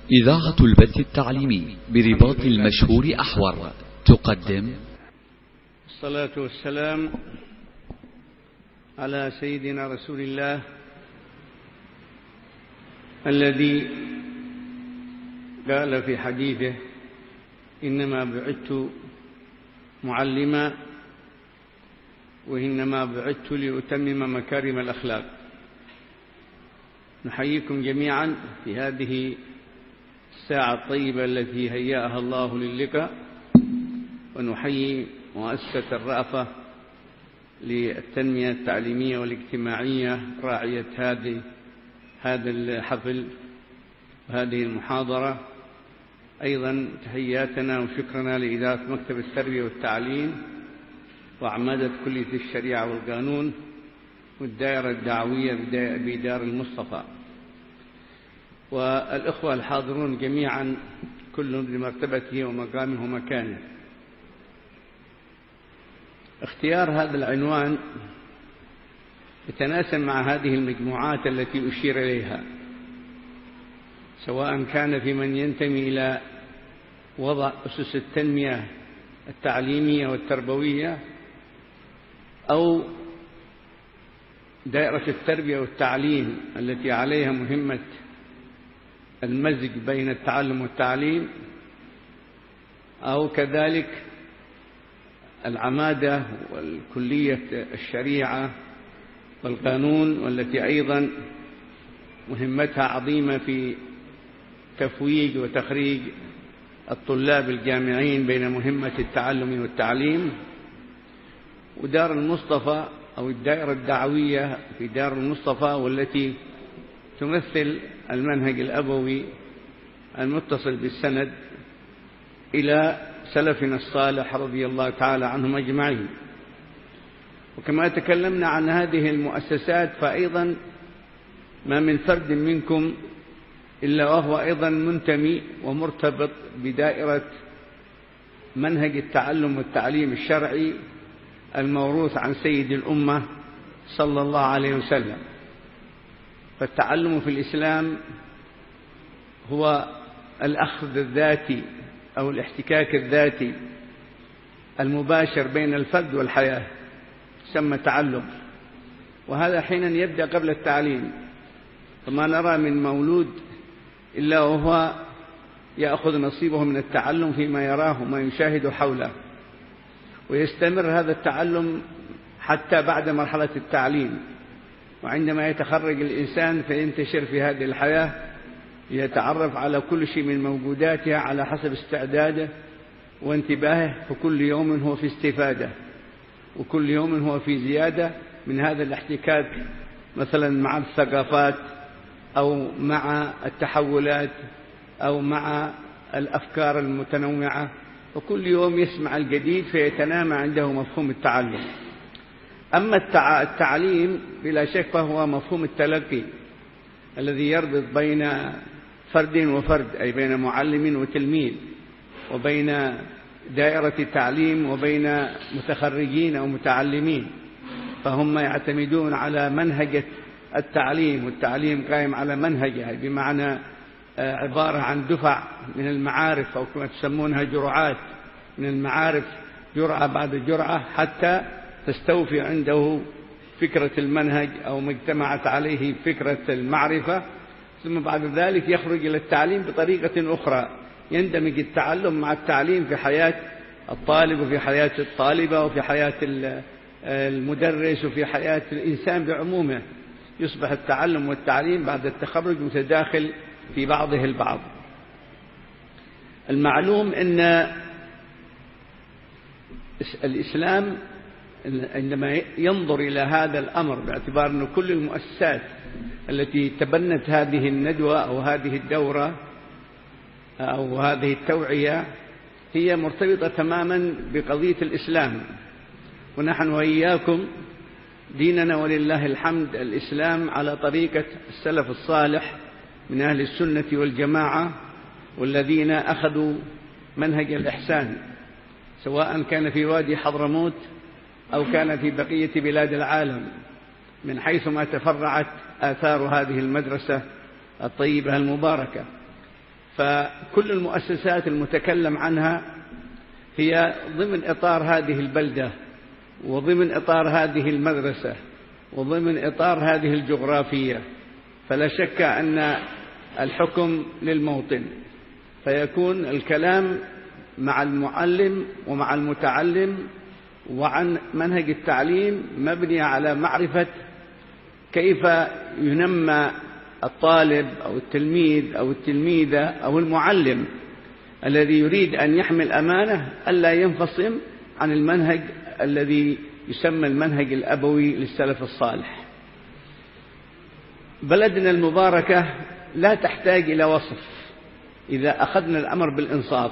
إذاعة البث التعليمي برباط المشهور أحور تقدم. الصلاة والسلام على سيدنا رسول الله الذي قال في حديثه: إنما بعثت معلما وإنما بعثت لأتمم مكارم الأخلاق. نحييكم جميعا في هذه الساعة الطيبة التي هيأها الله للقاء، ونحيي مؤسسة الرأفة للتنمية التعليمية والاجتماعية راعية هذا الحفل وهذه المحاضرة. أيضا تحياتنا وشكرنا لإدارة مكتب التربية والتعليم وأعمدة كلية الشريعة والقانون والدائرة الدعوية بدار المصطفى، والإخوة الحاضرون جميعا كل بمرتبته ومقامه ومكانه. اختيار هذا العنوان يتناسب مع هذه المجموعات التي أشير إليها، سواء كان في من ينتمي إلى وضع أسس التنمية التعليمية والتربوية أو دائرة التربية والتعليم التي عليها مهمة المزج بين التعلم والتعليم، أو كذلك العمادة والكلية الشريعة والقانون، والتي أيضا مهمتها عظيمة في تفويج وتخريج الطلاب الجامعين بين مهمة التعلم والتعليم، ودار المصطفى أو الدائرة الدعوية في دار المصطفى، والتي تمثل المنهج الأبوي المتصل بالسند إلى سلفنا الصالح رضي الله تعالى عنهم أجمعين. وكما تكلمنا عن هذه المؤسسات، فأيضا ما من فرد منكم إلا وهو أيضا منتمي ومرتبط بدائرة منهج التعلم والتعليم الشرعي الموروث عن سيد الأمة صلى الله عليه وسلم. فالتعلم في الإسلام هو الأخذ الذاتي أو الاحتكاك الذاتي المباشر بين الفرد والحياة، يسمى تعلم، وهذا حينا يبدأ قبل التعليم. فما نرى من مولود إلا وهو يأخذ نصيبه من التعلم فيما يراه وما يشاهد حوله، ويستمر هذا التعلم حتى بعد مرحلة التعليم. وعندما يتخرج الإنسان فينتشر في هذه الحياة، يتعرف على كل شيء من موجوداتها على حسب استعداده وانتباهه، فكل يوم هو في استفادة، وكل يوم هو في زيادة من هذا الاحتكاك، مثلا مع الثقافات أو مع التحولات أو مع الأفكار المتنوعة، وكل يوم يسمع الجديد فيتنامى عنده مفهوم التعلم. أما التعليم بلا شك فهو مفهوم التلقي الذي يربط بين فرد وفرد، أي بين معلم وتلميذ، وبين دائرة تعليم وبين متخرجين أو متعلمين، فهم يعتمدون على منهج التعليم، والتعليم قائم على منهجه، بمعنى عبارة عن دفع من المعارف، أو كما تسمونها جرعات من المعارف، جرعة بعد جرعة، حتى تستوفي عنده فكرة المنهج أو ما اجتمعت عليه فكرة المعرفة. ثم بعد ذلك يخرج إلى التعليم بطريقة أخرى، يندمج التعلم مع التعليم في حياة الطالب وفي حياة الطالبة وفي حياة المدرس وفي حياة الإنسان بعمومه. يصبح التعلم والتعليم بعد التخرج متداخل في بعضه البعض. المعلوم أن الإسلام عندما ينظر إلى هذا الأمر، باعتبار أن كل المؤسسات التي تبنت هذه الندوة أو هذه الدورة أو هذه التوعية هي مرتبطة تماما بقضية الإسلام، ونحن وإياكم ديننا ولله الحمد الإسلام على طريقة السلف الصالح من أهل السنة والجماعة، والذين أخذوا منهج الإحسان، سواء كان في وادي حضرموت أو كان في بقية بلاد العالم، من حيث ما تفرعت آثار هذه المدرسة الطيبة المباركة. فكل المؤسسات المتكلم عنها هي ضمن إطار هذه البلدة، وضمن إطار هذه المدرسة، وضمن إطار هذه الجغرافية، فلا شك أن الحكم للموطن، فيكون الكلام مع المعلم ومع المتعلم وعن منهج التعليم مبني على معرفة كيف ينمى الطالب أو التلميذ أو التلميذة أو المعلم الذي يريد أن يحمل أمانة ألا ينفصم عن المنهج الذي يسمى المنهج الأبوي للسلف الصالح. بلدنا المباركة لا تحتاج إلى وصف إذا أخذنا الأمر بالإنصاف.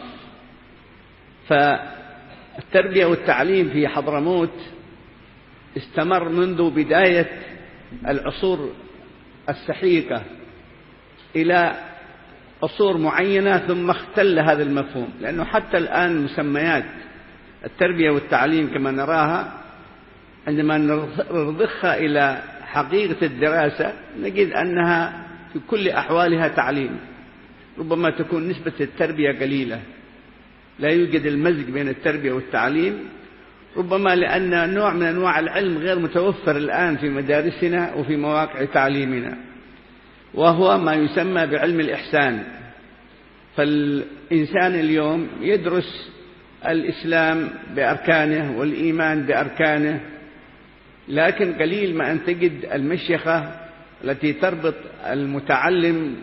فالتربية والتعليم في حضرموت استمر منذ بداية العصور السحيقة إلى عصور معينة، ثم اختل هذا المفهوم، لأنه حتى الآن مسميات التربية والتعليم كما نراها عندما نرضخها إلى حقيقة الدراسة نجد أنها في كل أحوالها تعليم. ربما تكون نسبة التربية قليلة، لا يوجد المزج بين التربية والتعليم، ربما لأن نوع من أنواع العلم غير متوفر الآن في مدارسنا وفي مواقع تعليمنا، وهو ما يسمى بعلم الإحسان. فالإنسان اليوم يدرس الإسلام بأركانه والإيمان بأركانه، لكن قليل ما أن تجد المشيخة التي تربط المتعلم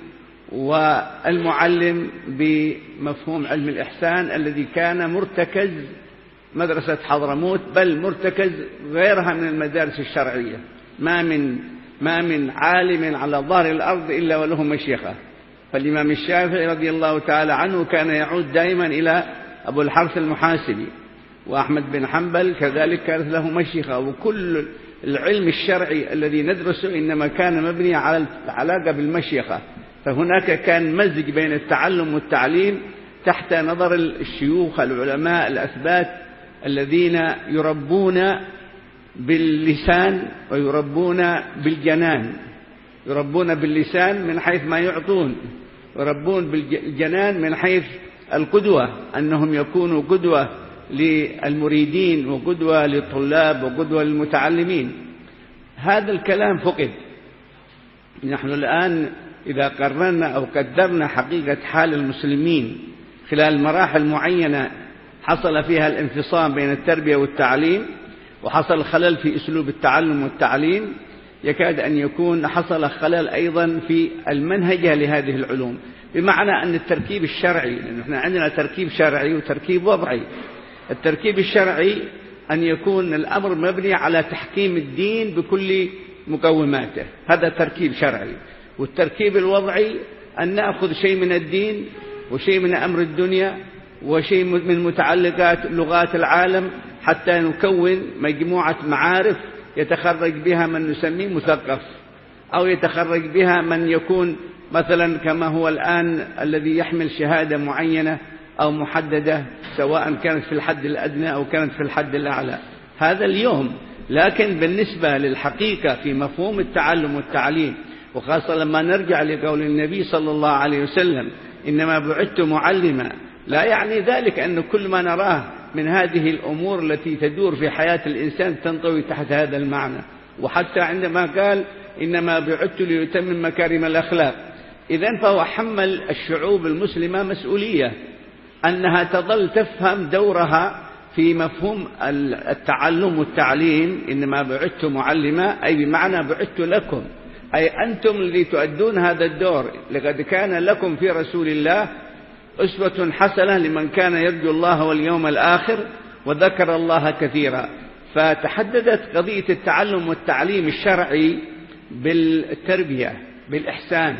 والمعلم بمفهوم علم الإحسان الذي كان مرتكز مدرسة حضرموت، بل مرتكز غيرها من المدارس الشرعية. ما من عالم على ظهر الأرض إلا وله مشيخة. فالإمام الشافعي رضي الله تعالى عنه كان يعود دائما إلى أبو الحرث المحاسبي، وأحمد بن حنبل كذلك كانت له مشيخة. وكل العلم الشرعي الذي ندرسه إنما كان مبني على العلاقة بالمشيخة. فهناك كان مزج بين التعلم والتعليم تحت نظر الشيوخ العلماء الأثبات الذين يربون باللسان ويربون بالجنان. يربون باللسان من حيث ما يعطون، ويربون بالجنان من حيث القدوة، أنهم يكونوا قدوة للمريدين وقدوة للطلاب وقدوة للمتعلمين. هذا الكلام فقد. نحن الآن إذا قررنا أو قدرنا حقيقة حال المسلمين خلال مراحل معينة حصل فيها الانفصام بين التربية والتعليم، وحصل خلل في أسلوب التعلم والتعليم، يكاد أن يكون حصل خلل أيضا في المنهجة لهذه العلوم، بمعنى أن التركيب الشرعي، لأن احنا عندنا تركيب شرعي وتركيب وضعي. التركيب الشرعي أن يكون الأمر مبني على تحكيم الدين بكل مقوماته، هذا تركيب شرعي. والتركيب الوضعي أن نأخذ شيء من الدين وشيء من أمر الدنيا وشيء من متعلقات لغات العالم حتى نكون مجموعة معارف يتخرج بها من نسميه مثقف، أو يتخرج بها من يكون مثلا كما هو الآن الذي يحمل شهادة معينة أو محددة، سواء كانت في الحد الأدنى أو كانت في الحد الأعلى. هذا اليوم. لكن بالنسبة للحقيقة في مفهوم التعلم والتعليم، وخاصة لما نرجع لقول النبي صلى الله عليه وسلم إنما بعثت معلما، لا يعني ذلك أن كل ما نراه من هذه الأمور التي تدور في حياة الإنسان تنطوي تحت هذا المعنى. وحتى عندما قال إنما بعثت ليتمم مكارم الأخلاق، إذن فهو حمل الشعوب المسلمة مسؤولية أنها تظل تفهم دورها في مفهوم التعلم والتعليم. إنما بعثت معلما أي بمعنى بعثت لكم، أي أنتم الذي تؤدون هذا الدور. لقد كان لكم في رسول الله أسوة حسنة لمن كان يرجو الله واليوم الآخر وذكر الله كثيرا. فتحددت قضية التعلم والتعليم الشرعي بالتربية بالإحسان.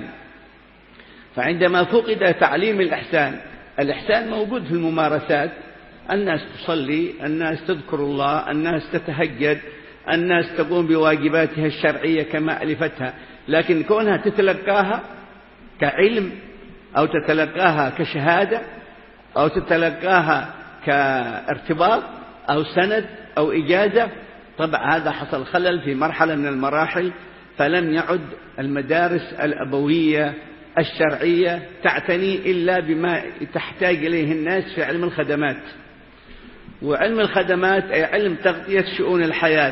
فعندما فقد تعليم الإحسان موجود في الممارسات، الناس تصلي، الناس تذكر الله، الناس تتهجد، الناس تقوم بواجباتها الشرعية كما ألفتها، لكن كونها تتلقاها كعلم أو تتلقاها كشهادة أو تتلقاها كارتباط أو سند أو إجازة، طبعا هذا حصل خلل في مرحلة من المراحل، فلم يعد المدارس الأبوية الشرعية تعتني إلا بما تحتاج إليه الناس في علم الخدمات. وعلم الخدمات أي علم تغطية شؤون الحياة،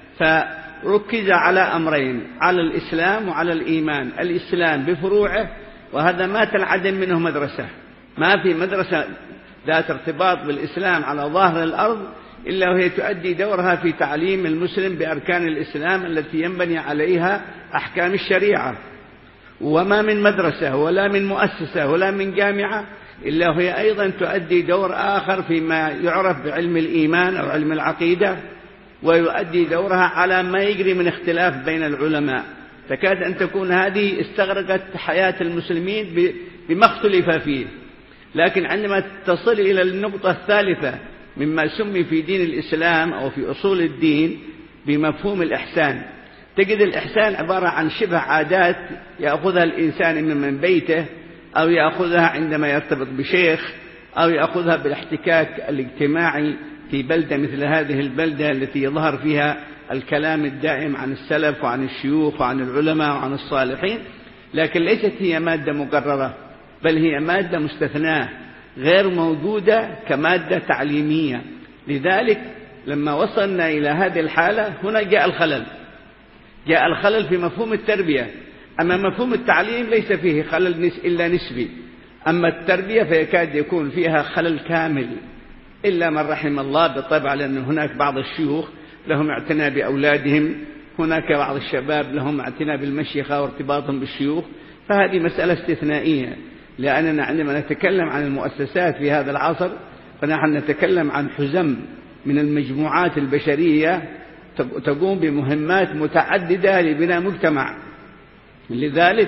فركز على أمرين: على الإسلام وعلى الإيمان. الإسلام بفروعه، وهذا ما تنعدم منه مدرسة، ما في مدرسة ذات ارتباط بالإسلام على ظاهر الأرض إلا وهي تؤدي دورها في تعليم المسلم بأركان الإسلام التي ينبني عليها أحكام الشريعة. وما من مدرسة ولا من مؤسسة ولا من جامعة إلا وهي أيضا تؤدي دور آخر فيما يعرف بعلم الإيمان أو علم العقيدة، ويؤدي دورها على ما يجري من اختلاف بين العلماء. تكاد أن تكون هذه استغرقت حياة المسلمين بما اختلف فيه. لكن عندما تصل إلى النقطة الثالثة مما سمي في دين الإسلام أو في أصول الدين بمفهوم الإحسان، تجد الإحسان عبارة عن شبه عادات يأخذها الإنسان من بيته، أو يأخذها عندما يرتبط بشيخ، أو يأخذها بالاحتكاك الاجتماعي في بلدة مثل هذه البلدة التي يظهر فيها الكلام الدائم عن السلف وعن الشيوخ وعن العلماء وعن الصالحين. لكن ليست هي مادة مقررة، بل هي مادة مستثناة غير موجودة كمادة تعليمية. لذلك لما وصلنا إلى هذه الحالة هنا جاء الخلل في مفهوم التربية. أما مفهوم التعليم ليس فيه خلل إلا نسبي، أما التربية فيكاد يكون فيها خلل كامل إلا من رحم الله بالطبع، لأن هناك بعض الشيوخ لهم اعتناء بأولادهم، هناك بعض الشباب لهم اعتناء بالمشيخة وارتباطهم بالشيوخ، فهذه مسألة استثنائية. لأننا عندما نتكلم عن المؤسسات في هذا العصر فنحن نتكلم عن حزم من المجموعات البشرية تقوم بمهمات متعددة لبناء مجتمع. لذلك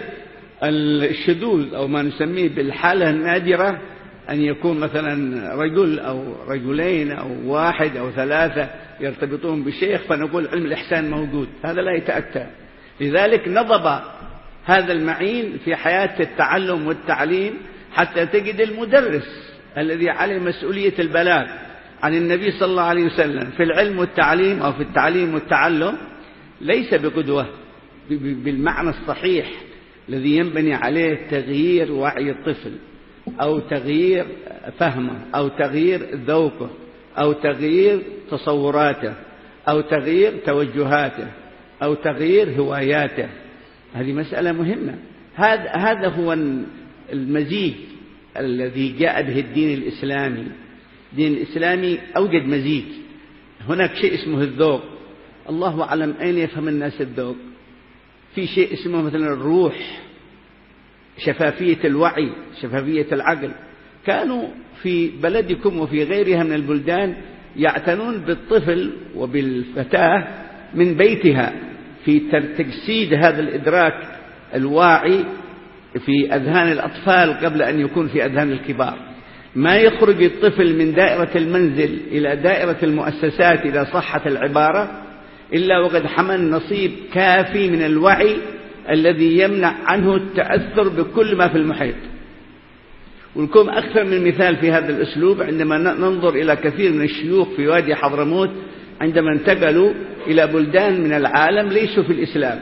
الشذوذ أو ما نسميه بالحالة النادرة أن يكون مثلا رجل أو رجلين أو واحد أو ثلاثة يرتبطون بشيخ فنقول علم الإحسان موجود، هذا لا يتأتى. لذلك نضب هذا المعين في حياة التعلم والتعليم، حتى تجد المدرس الذي عليه مسؤولية البلاغ عن النبي صلى الله عليه وسلم في العلم والتعليم أو في التعليم والتعلم ليس بقدوة بالمعنى الصحيح الذي ينبني عليه تغيير وعي الطفل، أو تغيير فهمه، أو تغيير ذوقه، أو تغيير تصوراته، أو تغيير توجهاته، أو تغيير هواياته. هذه مسألة مهمة. هذا هو المزيج الذي جاء به الدين الإسلامي. الدين الإسلامي أوجد مزيج. هناك شيء اسمه الذوق، الله أعلم أين يفهم الناس الذوق. في شيء اسمه مثلا الروح، شفافية الوعي، شفافية العقل. كانوا في بلدكم وفي غيرها من البلدان يعتنون بالطفل وبالفتاة من بيتها في تجسيد هذا الإدراك الواعي في أذهان الأطفال قبل أن يكون في أذهان الكبار. ما يخرج الطفل من دائرة المنزل إلى دائرة المؤسسات إذا صحت العبارة إلا وقد حمل نصيب كافي من الوعي الذي يمنع عنه التأثر بكل ما في المحيط. ولكم أكثر من مثال في هذا الأسلوب عندما ننظر إلى كثير من الشيوخ في وادي حضرموت عندما انتقلوا إلى بلدان من العالم ليسوا في الإسلام،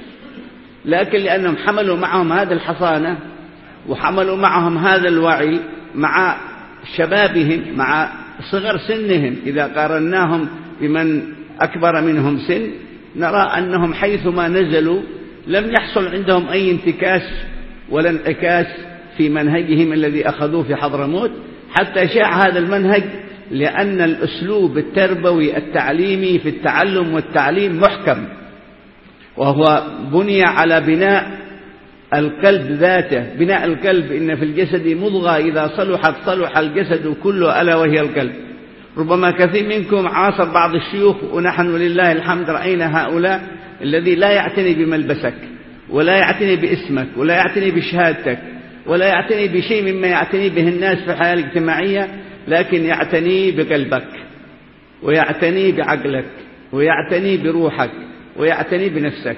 لكن لأنهم حملوا معهم هذا الحصانة وحملوا معهم هذا الوعي مع شبابهم مع صغر سنهم. إذا قارناهم بمن أكبر منهم سن نرى أنهم حيثما نزلوا لم يحصل عندهم أي انتكاس ولا انعكاس في منهجهم الذي أخذوه في حضرموت، حتى شاع هذا المنهج لأن الأسلوب التربوي التعليمي في التعلم والتعليم محكم، وهو بني على بناء القلب ذاته. بناء القلب إن في الجسد مضغة إذا صلحت صلح الجسد كله ألا وهي القلب. ربما كثير منكم عاصر بعض الشيوخ ونحن لله الحمد رأينا هؤلاء الذي لا يعتني بملبسك ولا يعتني باسمك ولا يعتني بشهادتك ولا يعتني بشيء مما يعتني به الناس في الحياة الاجتماعية، لكن يعتني بقلبك ويعتني بعقلك ويعتني بروحك ويعتني بنفسك.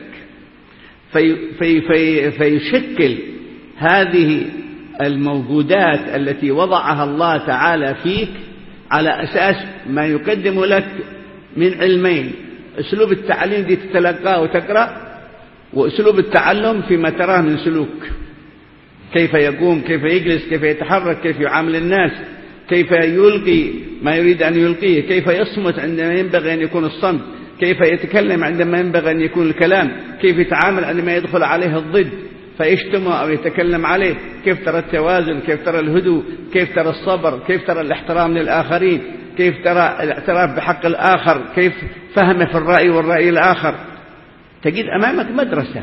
فيشكل هذه الموجودات التي وضعها الله تعالى فيك على أساس ما يقدم لك من علمين: أسلوب التعليم دي تتلقاه وتقرأ، وأسلوب التعلم فيما تراه من سلوك. كيف يقوم، كيف يجلس، كيف يتحرك، كيف يعامل الناس، كيف يلقي ما يريد أن يلقيه، كيف يصمت عندما ينبغي أن يكون الصمت، كيف يتكلم عندما ينبغي أن يكون الكلام، كيف يتعامل عندما يدخل عليه الضد فيشتمه أو يتكلم عليه، كيف ترى التوازن، كيف ترى الهدوء، كيف ترى الصبر، كيف ترى الاحترام للآخرين، كيف ترى الاعتراف بحق الآخر، كيف فهمه في الرأي والرأي الآخر. تجد أمامك مدرسة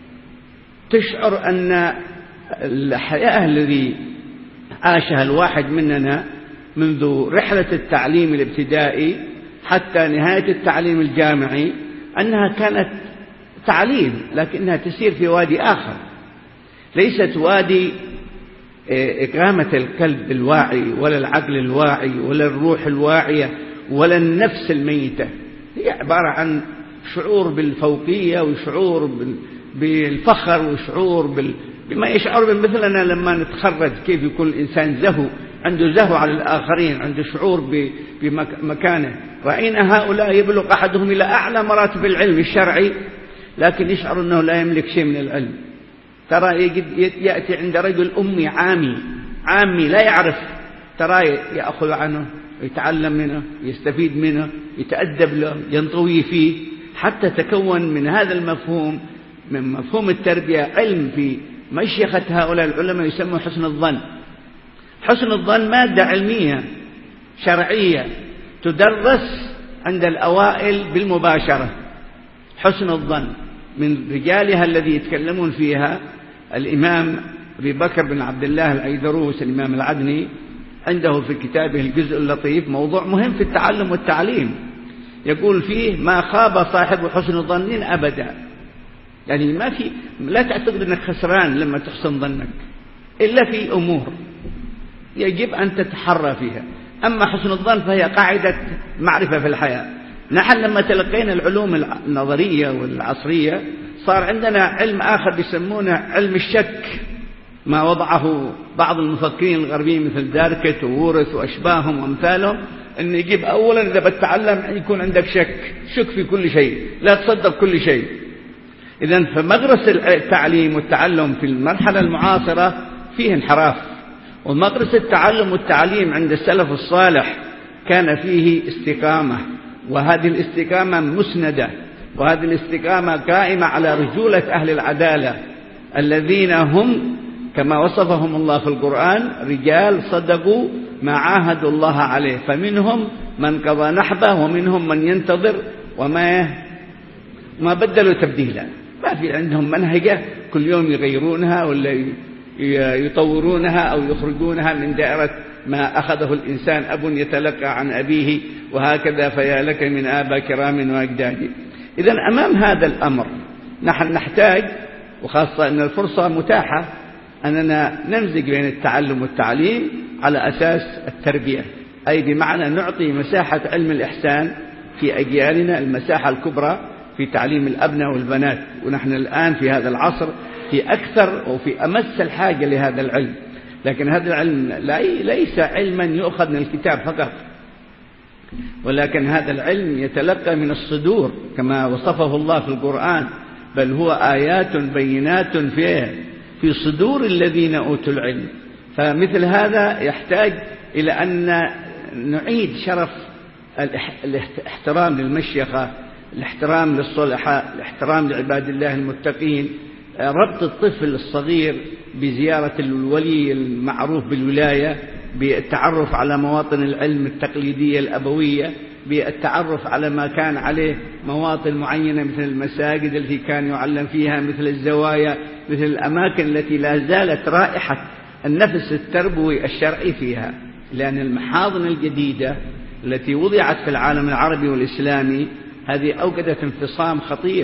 تشعر أن الحياة الذي عاشها الواحد مننا منذ رحلة التعليم الابتدائي حتى نهاية التعليم الجامعي أنها كانت تعليم، لكنها تسير في وادي آخر، ليست وادي إقامة القلب الواعي ولا العقل الواعي ولا الروح الواعية ولا النفس الميتة. هي عبارة عن شعور بالفوقية وشعور بالفخر وشعور بما يشعر مثلنا لما نتخرج، كيف يكون الإنسان زهو، عنده زهو على الآخرين، عنده شعور بمكانه. رأينا هؤلاء يبلغ أحدهم إلى أعلى مراتب العلم الشرعي لكن يشعر أنه لا يملك شيء من العلم. ترى يأتي عند رجل أمي عامي لا يعرف، ترى يأخذ عنه، يتعلم منه، يستفيد منه، يتأدب له، ينطوي فيه، حتى تكون من هذا المفهوم، من مفهوم التربية، علم في مشيخة هؤلاء العلماء يسمى حسن الظن. حسن الظن مادة علمية شرعية تدرس عند الأوائل بالمباشرة. حسن الظن من رجالها الذي يتكلمون فيها الإمام أبي بكر بن عبد الله الأيدروس الإمام العدني، عنده في كتابه الجزء اللطيف موضوع مهم في التعلم والتعليم، يقول فيه: ما خاب صاحب حسن ظن أبدا. يعني لا تعتقد أنك خسران لما تحسن ظنك، إلا في أمور يجب أن تتحرى فيها. أما حسن الظن فهي قاعدة معرفة في الحياة. نحن لما تلقينا العلوم النظرية والعصرية صار عندنا علم آخر يسمونه علم الشك، ما وضعه بعض المفكرين الغربيين مثل داركت وورث وأشباههم وأمثالهم، أن يجب أولا إذا بتتعلم يكون عندك شك في كل شيء، لا تصدق كل شيء. إذن فمدرسة التعليم والتعلم في المرحلة المعاصرة فيه انحراف، ومدرسة التعلم والتعليم عند السلف الصالح كان فيه استقامة، وهذه الاستقامة مسندة، وهذه الاستقامة قائمة على رجولة أهل العدالة الذين هم كما وصفهم الله في القرآن رجال صدقوا ما عاهدوا الله عليه، فمنهم من قضى نحبه ومنهم من ينتظر وما بدلوا تبديلا. ما في عندهم منهجة كل يوم يغيرونها ولا يطورونها أو يخرجونها من دائرة ما أخذه الإنسان أب يتلقى عن أبيه وهكذا، فيا لك من آباء كرام وأجداد. إذن أمام هذا الأمر نحن نحتاج، وخاصة أن الفرصة متاحة، أننا نمزج بين التعلم والتعليم على أساس التربية، أي بمعنى نعطي مساحة علم الإحسان في أجيالنا، المساحة الكبرى في تعليم الأبناء والبنات. ونحن الآن في هذا العصر في أكثر وفي أمس الحاجة لهذا العلم، لكن هذا العلم ليس علما يؤخذ من الكتاب فقط، ولكن هذا العلم يتلقى من الصدور كما وصفه الله في القرآن، بل هو آيات بينات في صدور الذين أوتوا العلم. فمثل هذا يحتاج إلى أن نعيد شرف الاحترام للمشيخة، الاحترام للصلحاء، الاحترام لعباد الله المتقين، ربط الطفل الصغير بزيارة الولي المعروف بالولاية، بالتعرف على مواطن العلم التقليدية الأبوية، بالتعرف على ما كان عليه مواطن معينة مثل المساجد التي كان يعلم فيها، مثل الزوايا، مثل الأماكن التي لا زالت رائحة النفس التربوي الشرعي فيها. لأن المحاضن الجديدة التي وضعت في العالم العربي والإسلامي هذه أوجدت انفصام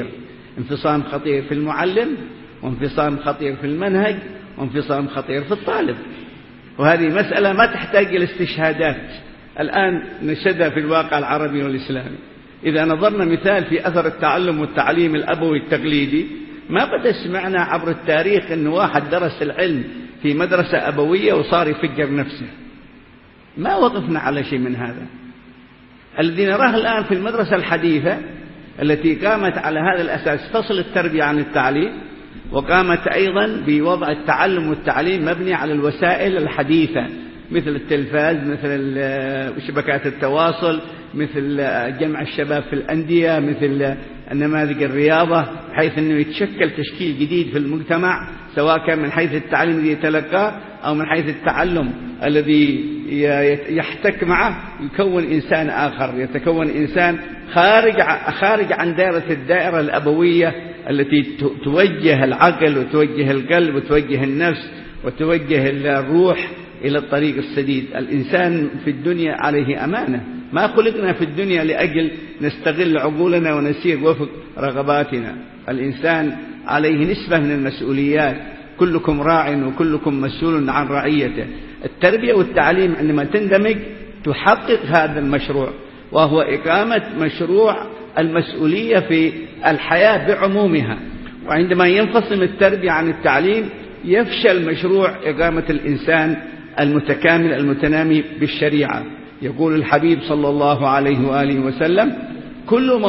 خطير في المعلم، وانفصام خطير في المنهج، وانفصام خطير في الطالب. وهذه مسألة ما تحتاج إلى استشهادات، الآن نشهدها في الواقع العربي والإسلامي. إذا نظرنا مثال في أثر التعلم والتعليم الأبوي التقليدي، ما قد سمعنا عبر التاريخ أن واحد درس العلم في مدرسة أبوية وصار يفجر نفسه، ما وقفنا على شيء من هذا. الذي نراه الآن في المدرسة الحديثة التي قامت على هذا الأساس، فصل التربية عن التعليم، وقامت أيضا بوضع التعلم والتعليم مبني على الوسائل الحديثة، مثل التلفاز، مثل شبكات التواصل، مثل جمع الشباب في الأندية، مثل النماذج الرياضة، بحيث أنه يتشكل تشكيل جديد في المجتمع، سواء كان من حيث التعليم الذي يتلقاه أو من حيث التعلم الذي يحتك معه، يكون إنسان آخر، يتكون إنسان خارج عن الدائرة الأبوية التي توجه العقل وتوجه القلب وتوجه النفس وتوجه الروح إلى الطريق السديد. الإنسان في الدنيا عليه أمانة، ما خلقنا في الدنيا لأجل نستغل عقولنا ونسير وفق رغباتنا. الإنسان عليه نسبة من المسؤوليات، كلكم راع وكلكم مسؤول عن رعيته. التربية والتعليم عندما تندمج تحقق هذا المشروع، وهو إقامة مشروع المسؤولية في الحياة بعمومها. وعندما ينفصل التربية عن التعليم يفشل مشروع إقامة الإنسان المتكامل المتنامي بالشريعة. يقول الحبيب صلى الله عليه وآله وسلم: كل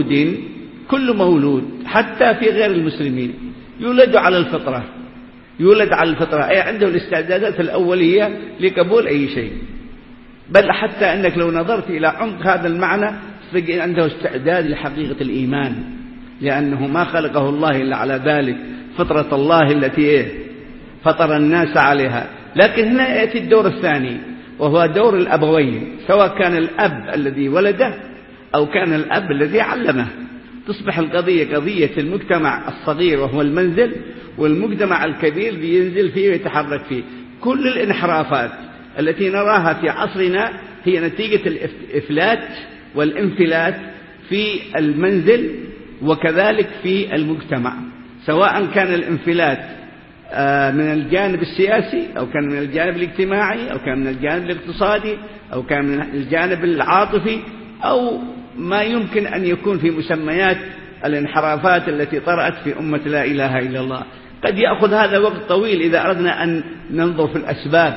مولود حتى في غير المسلمين يولد على الفطرة، أي عنده الاستعدادات الأولية لقبول أي شيء، بل حتى أنك لو نظرت إلى عمق هذا المعنى تجد عنده استعداد لحقيقة الإيمان، لأنه ما خلقه الله إلا على ذلك، فطرة الله التي فطر الناس عليها. لكن هنا يأتي الدور الثاني، وهو دور الأبوين، سواء كان الأب الذي ولده أو كان الأب الذي علمه. تصبح القضية قضية المجتمع الصغير وهو المنزل، والمجتمع الكبير بينزل فيه ويتحرك فيه. كل الانحرافات التي نراها في عصرنا هي نتيجة الإفلات والانفلات في المنزل وكذلك في المجتمع، سواء كان الانفلات من الجانب السياسي أو كان من الجانب الاجتماعي أو كان من الجانب الاقتصادي أو كان من الجانب العاطفي، أو ما يمكن أن يكون في مسميات الانحرافات التي طرأت في أمة لا إله إلا الله. قد يأخذ هذا وقت طويل إذا أردنا أن ننظر في الأسباب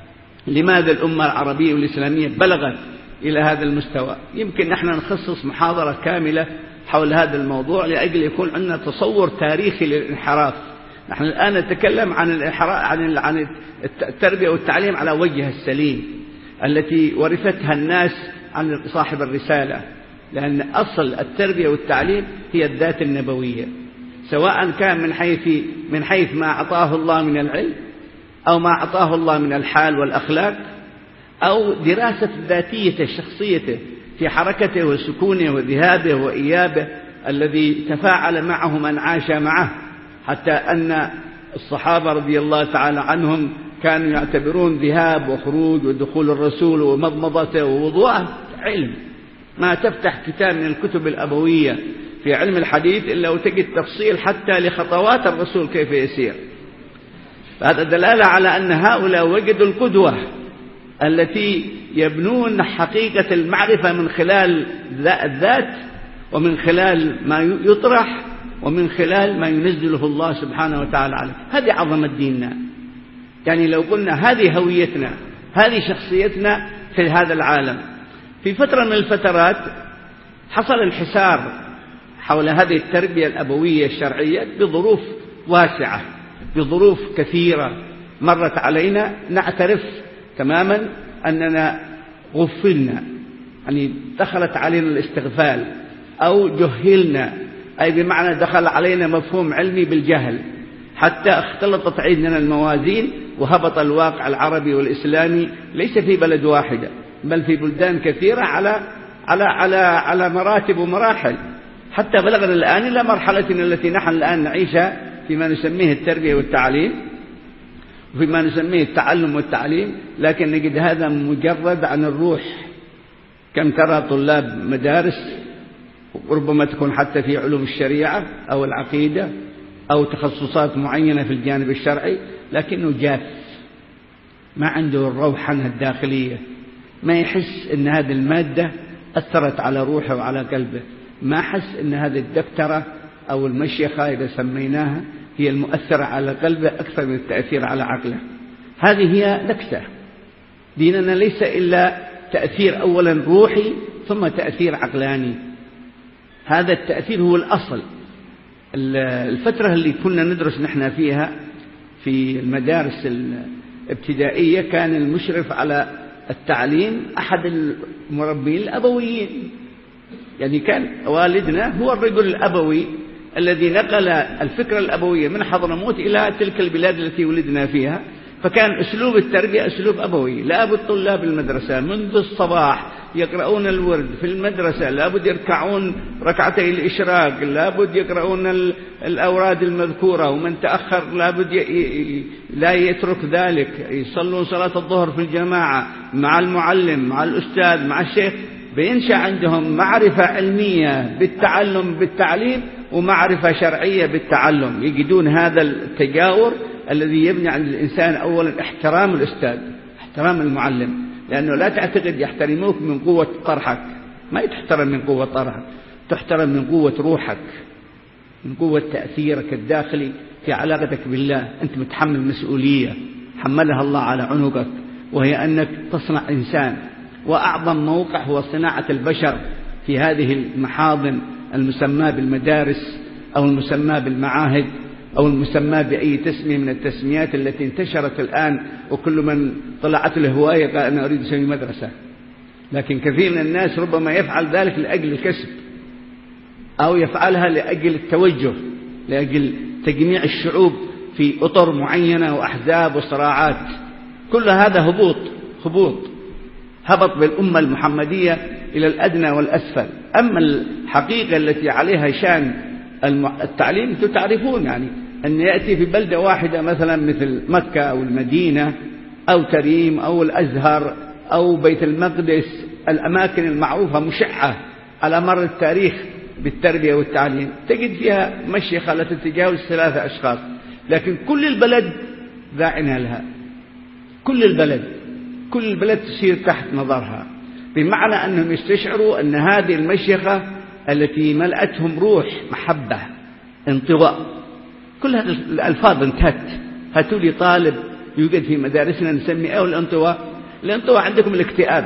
لماذا الأمة العربية والإسلامية بلغت إلى هذا المستوى. يمكن نحن نخصص محاضرة كاملة حول هذا الموضوع لأجل يكون عندنا تصور تاريخي للانحراف. نحن الآن نتكلم عن التربية والتعليم على وجهها السليم التي ورثتها الناس عن صاحب الرسالة، لأن أصل التربية والتعليم هي الذات النبوية، سواء كان من حيث ما أعطاه الله من العلم أو ما أعطاه الله من الحال والأخلاق، أو دراسة ذاتيته شخصيته في حركته وسكونه وذهابه وإيابه الذي تفاعل معه من عاش معه، حتى أن الصحابة رضي الله تعالى عنهم كانوا يعتبرون ذهاب وخروج ودخول الرسول ومضمضته ووضوءه علم. ما تفتح كتاب من الكتب الأبوية في علم الحديث إلا وتجد تفصيل حتى لخطوات الرسول كيف يسير. هذا دلالة على أن هؤلاء وجدوا القدوة التي يبنون حقيقة المعرفة من خلال الذات، ومن خلال ما يطرح، ومن خلال ما ينزله الله سبحانه وتعالى عليه. هذه عظمة ديننا. يعني لو قلنا هذه هويتنا، هذه شخصيتنا في هذا العالم. في فترة من الفترات حصل انحسار حول هذه التربية الأبوية الشرعية بظروف واسعة، بظروف كثيرة مرت علينا. نعترف تماما أننا غفلنا، يعني دخلت علينا الاستغفال أو جهلنا، أي بمعنى دخل علينا مفهوم علمي بالجهل، حتى اختلطت عندنا الموازين وهبط الواقع العربي والإسلامي ليس في بلد واحدة بل في بلدان كثيرة على مراتب ومراحل، حتى بلغنا الآن إلى مرحلتنا التي نحن الآن نعيشها فيما نسميه التربية والتعليم وفيما نسميه التعلم والتعليم. لكن نجد هذا مجرد عن الروح. كم ترى طلاب مدارس وربما تكون حتى في علوم الشريعة أو العقيدة أو تخصصات معينة في الجانب الشرعي، لكنه جاف، ما عنده الروحانة الداخلية، ما يحس أن هذه المادة أثرت على روحه وعلى قلبه، ما حس أن هذه الدكتورة أو المشيخة إذا سميناها هي المؤثرة على قلبه أكثر من التأثير على عقله. هذه هي نكسة. ديننا ليس إلا تأثير أولا روحي ثم تأثير عقلاني. هذا التأثير هو الأصل، الفترة اللي كنا ندرس نحن فيها في المدارس الابتدائية كان المشرف على التعليم أحد المربين الأبويين، يعني كان والدنا هو الرجل الأبوي الذي نقل الفكرة الأبوية من حضرموت إلى تلك البلاد التي ولدنا فيها. فكان أسلوب التربية أسلوب أبوي. لابد طلاب المدرسة منذ الصباح يقرؤون الورد في المدرسة، لابد يركعون ركعتي الإشراق، لابد يقرؤون الأوراد المذكورة، ومن تأخر لابد لا يترك ذلك، يصلون صلاة الظهر في الجماعة مع المعلم مع الأستاذ مع الشيخ. بينشأ عندهم معرفة علمية بالتعلم بالتعليم ومعرفة شرعية بالتعلم، يجدون هذا التجاور الذي يبني عند الإنسان أولا احترام الأستاذ، احترام المعلم، لأنه لا تعتقد يحترموك من قوة طرحك، ما تحترم من قوة طرحك، تحترم من قوة روحك، من قوة تأثيرك الداخلي في علاقتك بالله. أنت متحمل مسؤولية حملها الله على عنقك، وهي أنك تصنع إنسان، وأعظم موقع هو صناعة البشر في هذه المحاضن المسمى بالمدارس أو المسمى بالمعاهد أو المسمى بأي تسمية من التسميات التي انتشرت الآن، وكل من طلعت له هواية قال أنا أريد أسوي مدرسة. لكن كثير من الناس ربما يفعل ذلك لأجل الكسب، أو يفعلها لأجل التوجه، لأجل تجميع الشعوب في أطر معينة وأحزاب وصراعات. كل هذا هبط بالأمة المحمدية إلى الأدنى والأسفل. أما الحقيقة التي عليها شان التعليم تعرفون، يعني أن يأتي في بلدة واحدة مثلا مثل مكة أو المدينة أو تريم أو الأزهر أو بيت المقدس، الأماكن المعروفة مشعة على مر التاريخ بالتربية والتعليم، تجد فيها مشيخة لا تتجاوز 3 أشخاص، لكن كل البلد ذاعنها لها، كل البلد تسير تحت نظرها، بمعنى أنهم يستشعروا أن هذه المشيخة التي ملأتهم روح محبة انطواء. كل هذه الألفاظ انتهت. هاتوا لي طالب يوجد في مدارسنا نسميه الانطواء. الانطواء عندكم الاكتئاب،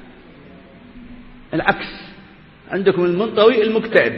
العكس عندكم المنطوي المكتئب.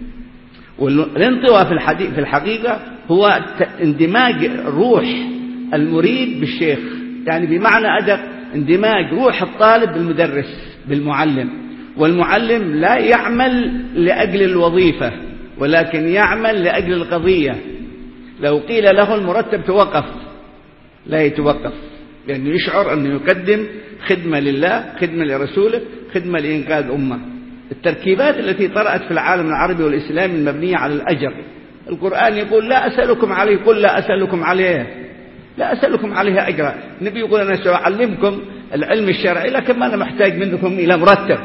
والانطواء في الحقيقة هو اندماج روح المريد بالشيخ، يعني بمعنى أدق اندماج روح الطالب بالمدرس بالمعلم. والمعلم لا يعمل لأجل الوظيفة ولكن يعمل لأجل القضية. لو قيل له المرتب توقف لا يتوقف، لأنه يشعر أنه يقدم خدمة لله، خدمة لرسوله، خدمة لإنقاذ أمة. التركيبات التي طرأت في العالم العربي والإسلامي المبنية على الأجر، القرآن يقول لا أسألكم عليه، قل لا أسألكم عليه، لا أسألكم عليها أجرا. النبي يقول أنا سأعلمكم العلم الشرعي لكن ما أنا محتاج منكم إلى مرتب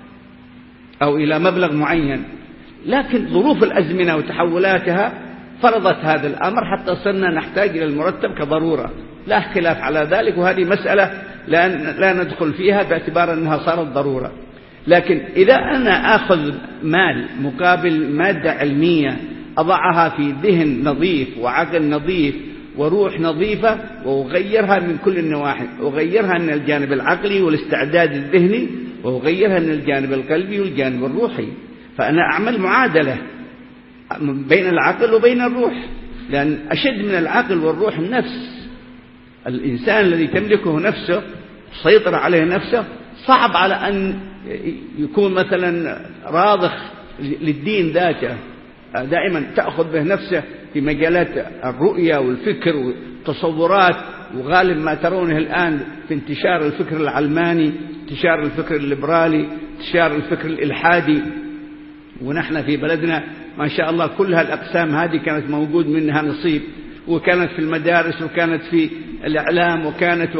أو إلى مبلغ معين. لكن ظروف الأزمنة وتحولاتها فرضت هذا الأمر حتى صرنا نحتاج إلى المرتب كضرورة، لا خلاف على ذلك، وهذه مسألة لا ندخل فيها باعتبار أنها صارت ضرورة. لكن إذا أنا أخذ مال مقابل مادة علمية أضعها في ذهن نظيف وعقل نظيف وروح نظيفة وأغيرها من كل النواحي، أغيرها من الجانب العقلي والاستعداد الذهني، وأغيرها من الجانب القلبي والجانب الروحي، فأنا أعمل معادلة بين العقل وبين الروح، لأن أشد من العقل والروح النفس. الإنسان الذي تملكه نفسه سيطر عليه نفسه صعب على أن يكون مثلا راضخ للدين ذاته، دائما تأخذ به نفسه في مجالات الرؤية والفكر والتصورات. وغالب ما ترونه الآن في انتشار الفكر العلماني، انتشار الفكر الليبرالي، انتشار الفكر الإلحادي. ونحن في بلدنا ما شاء الله كل هالأقسام هذه كانت موجود منها نصيب، وكانت في المدارس وكانت في الإعلام وكانت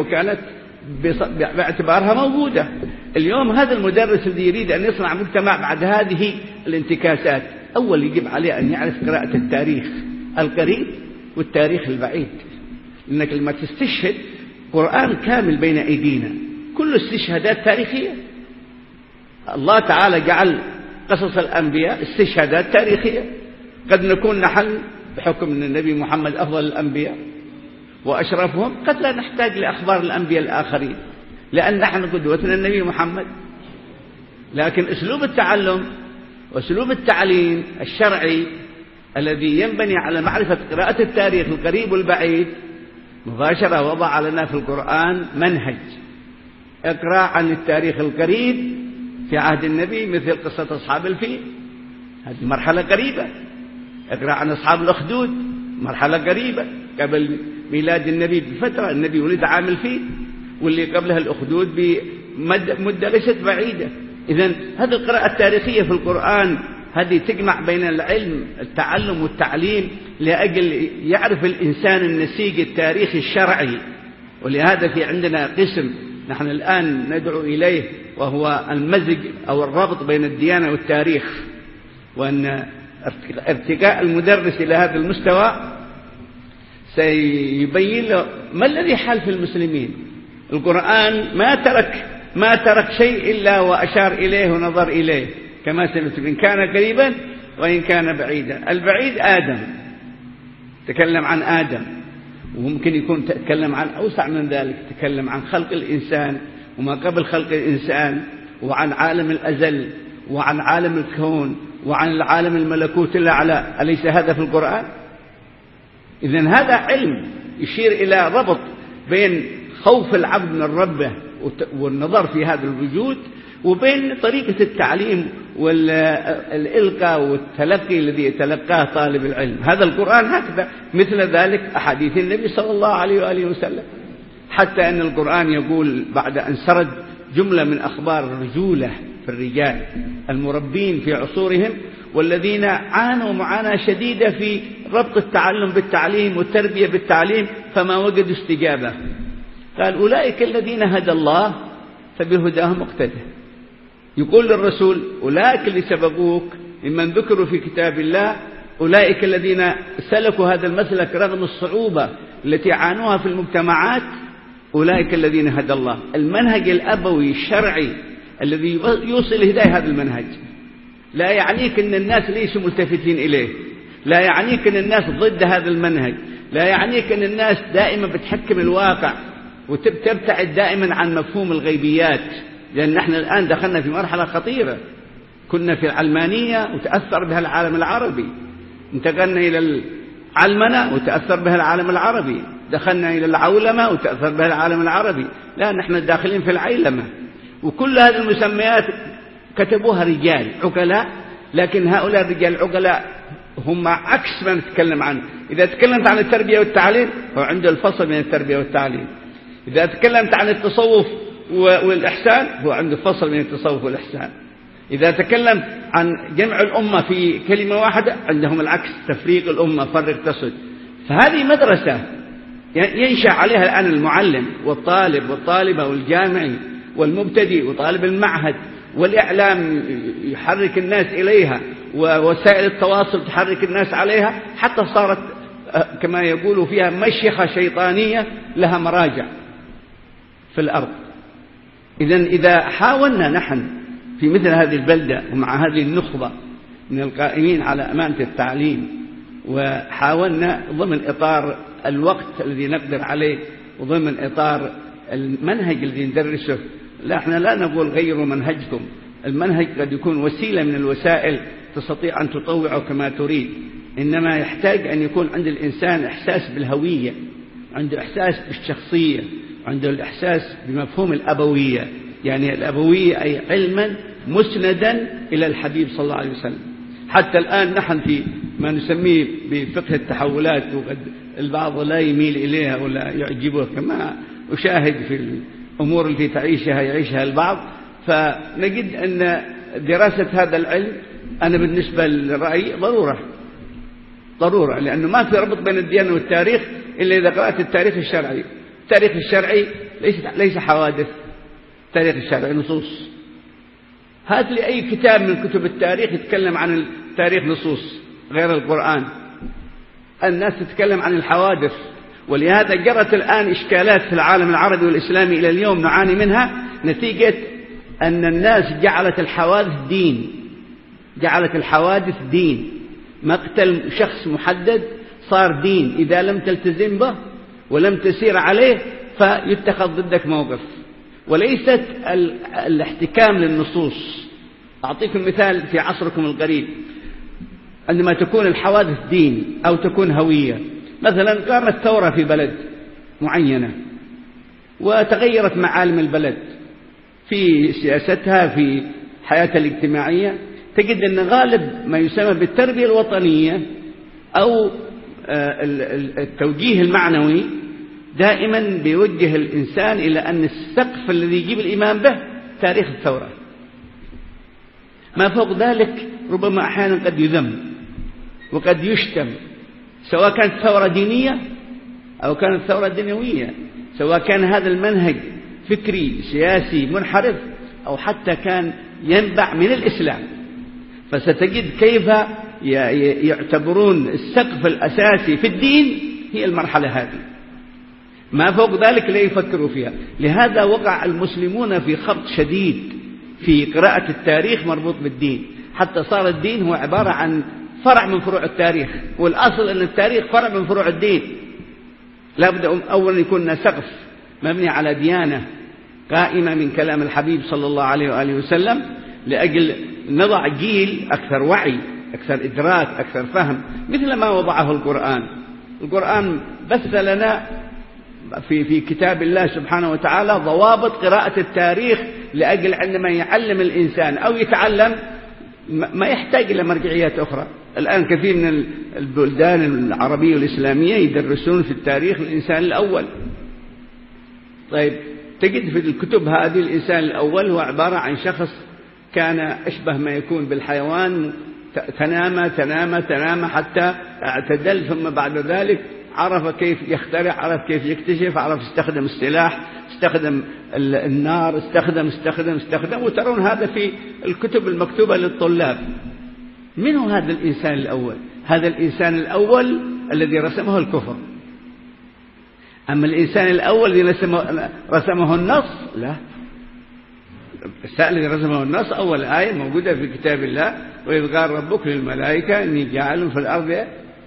باعتبارها موجودة. اليوم هذا المدرس الذي يريد أن يصنع مجتمع بعد هذه الانتكاسات، أول يجب عليه أن يعرف قراءة التاريخ القريب والتاريخ البعيد، لأنك لما تستشهد قرآن كامل بين أيدينا كل استشهادات تاريخية. الله تعالى جعل قصص الأنبياء استشهادات تاريخية. قد نكون نحن بحكم أن النبي محمد أفضل الأنبياء وأشرفهم قد لا نحتاج لأخبار الأنبياء الآخرين لأن نحن قدوتنا النبي محمد. لكن أسلوب التعلم وأسلوب التعليم الشرعي الذي ينبني على معرفة قراءة التاريخ القريب والبعيد مباشرة وضع لنا في القرآن منهج. اقرأ عن التاريخ القريب في عهد النبي مثل قصة أصحاب الفيل، هذه مرحلة قريبة. اقرأ عن أصحاب الأخدود، مرحلة قريبة قبل ميلاد النبي بفترة، النبي ولد عام الفيل، واللي قبلها الأخدود بمدة ليست بعيدة. إذن هذه القراءة التاريخية في القرآن هذه تجمع بين العلم التعلم والتعليم لأجل يعرف الإنسان النسيج التاريخي الشرعي. ولهذا في عندنا قسم نحن الآن ندعو إليه وهو المزج أو الربط بين الديانة والتاريخ، وأن ارتقاء المدرس إلى هذا المستوى سيبين له ما الذي حال في المسلمين. القرآن ما ترك شيء إلا وأشار إليه ونظر إليه كما سمعت، إن كان قريبا وإن كان بعيدا. البعيد آدم، تكلم عن آدم، وممكن يكون تكلم عن أوسع من ذلك، تكلم عن خلق الإنسان وما قبل خلق الإنسان، وعن عالم الأزل، وعن عالم الكون، وعن العالم الملكوت الأعلى. أليس هذا في القرآن؟ إذن هذا علم يشير إلى ربط بين خوف العبد من ربه والنظر في هذا الوجود وبين طريقة التعليم والإلقاء والتلقي الذي يتلقاه طالب العلم. هذا القرآن هكذا، مثل ذلك أحاديث النبي صلى الله عليه وآله وسلم، حتى أن القرآن يقول بعد أن سرد جملة من أخبار الرجولة في الرجال المربين في عصورهم والذين عانوا معاناة شديدة في ربط التعلم بالتعليم والتربية بالتعليم فما وجدوا استجابة، قال أولئك الذين هدى الله فبهداهم اقتدى. يقول للرسول أولئك اللي سبقوك ممن ذكروا في كتاب الله، أولئك الذين سلكوا هذا المسلك رغم الصعوبة التي عانوها في المجتمعات، أولئك الذين هدى الله. المنهج الأبوي الشرعي الذي يوصل الهداية هذا المنهج. لا يعنيك أن الناس ليسوا ملتفتين إليه، لا يعنيك أن الناس ضد هذا المنهج، لا يعنيك أن الناس دائما بتحكم الواقع وتبتعد دائما عن مفهوم الغيبيات، لأن نحن الآن دخلنا في مرحلة خطيرة. كنا في العلمانية وتأثر بها العالم العربي، انتقلنا إلى العلمنة وتأثر بها العالم العربي، دخلنا إلى العولمة وتأثر بها العالم العربي. لا، نحن داخلين في العيلمة. وكل هذه المسميات كتبوها رجال عقلاء، لكن هؤلاء الرجال العقلاء هم عكس ما نتكلم عنه. إذا تكلمت عن التربية والتعليم هو عنده الفصل بين التربية والتعليم. إذا تكلمت عن التصوف والإحسان هو عنده فصل بين التصوف والإحسان. إذا تكلم عن جمع الأمة في كلمة واحدة عندهم العكس، تفريق الأمة، فرق تصد. فهذه مدرسة ينشأ عليها الآن المعلم والطالب والطالبة والجامعي والمبتدئ وطالب المعهد، والإعلام يحرك الناس إليها، ووسائل التواصل تحرك الناس عليها، حتى صارت كما يقولوا فيها مشيخة شيطانية لها مراجع في الأرض. إذا حاولنا نحن في مثل هذه البلدة ومع هذه النخبة من القائمين على أمانة التعليم، وحاولنا ضمن إطار الوقت الذي نقدر عليه وضمن إطار المنهج الذي ندرسه، لا احنا لا نقول غيروا منهجكم، المنهج قد يكون وسيلة من الوسائل تستطيع أن تطوعه كما تريد، إنما يحتاج أن يكون عند الإنسان إحساس بالهوية، عنده إحساس بالشخصية، عنده الإحساس بمفهوم الأبوية. يعني الأبوية أي علما مسندا إلى الحبيب صلى الله عليه وسلم. حتى الآن نحن في ما نسميه بفقه التحولات، وقد البعض لا يميل إليها ولا يعجبه، كما أشاهد في الأمور التي يعيشها البعض. فنجد أن دراسة هذا العلم أنا بالنسبة لرأيي ضرورة، لأنه ما في ربط بين الديانة والتاريخ إلا إذا قرأت التاريخ الشرعي. التاريخ الشرعي ليس حوادث، التاريخ الشرعي نصوص. هات لي أي كتاب من كتب التاريخ يتكلم عن التاريخ نصوص غير القرآن. الناس تتكلم عن الحوادث، ولهذا جرت الآن إشكالات في العالم العربي والإسلامي إلى اليوم نعاني منها نتيجة أن الناس جعلت الحوادث دين، مقتل شخص محدد صار دين، إذا لم تلتزم به ولم تسير عليه فيتخذ ضدك موقف، وليست الاحتكام للنصوص. أعطيكم مثال في عصركم القريب، عندما تكون الحوادث دين أو تكون هوية. مثلا قامت ثورة في بلد معينة وتغيرت معالم البلد في سياستها في حياتها الاجتماعية، تجد أن غالب ما يسمى بالتربية الوطنية أو التوجيه المعنوي دائما بيوجه الإنسان إلى أن السقف الذي يجيب الإيمان به تاريخ الثورة، ما فوق ذلك ربما أحيانا قد يذم وقد يشتم، سواء كانت ثورة دينية أو كانت ثورة دنيوية، سواء كان هذا المنهج فكري سياسي منحرف أو حتى كان ينبع من الإسلام. فستجد كيف يعتبرون السقف الأساسي في الدين هي المرحلة هذه، ما فوق ذلك لا يفكروا فيها. لهذا وقع المسلمون في خبط شديد في قراءة التاريخ مربوط بالدين، حتى صار الدين هو عبارة عن فرع من فروع التاريخ، والأصل أن التاريخ فرع من فروع الدين. لا بد أولا يكون سقف مبني على ديانة قائمة من كلام الحبيب صلى الله عليه وآله وسلم، لأجل نضع جيل أكثر وعي، أكثر إدراك، أكثر فهم، مثل ما وضعه القرآن. القرآن بث لنا في كتاب الله سبحانه وتعالى ضوابط قراءة التاريخ، لأجل عندما يعلم الإنسان أو يتعلم ما يحتاج إلى مرجعيات أخرى. الآن كثير من البلدان العربية والإسلامية يدرسون في التاريخ الإنسان الأول. طيب تجد في الكتب هذه الإنسان الأول هو عبارة عن شخص كان أشبه ما يكون بالحيوان، تنام حتى اعتدل، ثم بعد ذلك عرف كيف يخترع، عرف كيف يكتشف، عرف يستخدم السلاح، استخدم النار، استخدم، وترون هذا في الكتب المكتوبة للطلاب. من هو هذا الإنسان الأول؟ هذا الإنسان الأول الذي رسمه الكفر. أما الإنسان الأول الذي رسمه النص لا، الذي رسمه النص أول آية موجودة في كتاب الله: وإذ قال ربك للملائكة إني جاعل في الأرض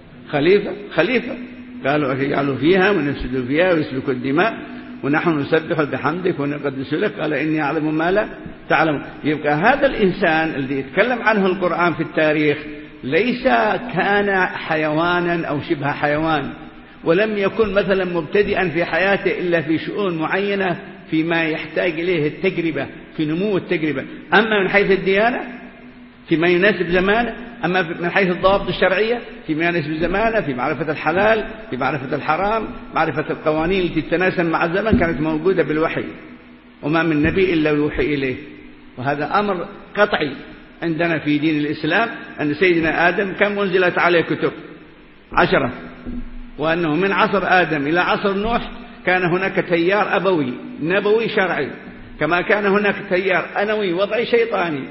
خليفة قالوا أتجعل فيها ونفسد فيها ويسفك الدماء ونحن نسبح بحمدك ونقدس لك قال إني أعلم ما لا تعلم. يبقى هذا الإنسان الذي يتكلم عنه القرآن في التاريخ ليس كان حيوانا أو شبه حيوان، ولم يكن مثلا مبتدئا في حياته إلا في شؤون معينة فيما يحتاج إليه التجربة، في نمو التجربة. أما من حيث الديانة فيما يناسب زمانه، أما من حيث الضوابط الشرعية فيما يناسب زمانه، في معرفة الحلال، في معرفة الحرام، معرفة القوانين التي تتناسب مع الزمن، كانت موجودة بالوحي، وما من نبي إلا يوحي إليه. وهذا أمر قطعي عندنا في دين الإسلام، أن سيدنا آدم كم أنزلت عليه كتب 10، وأنه من عصر آدم إلى عصر نوح كان هناك تيار أبوي نبوي شرعي، كما كان هناك تيار أنوي وضعي شيطاني.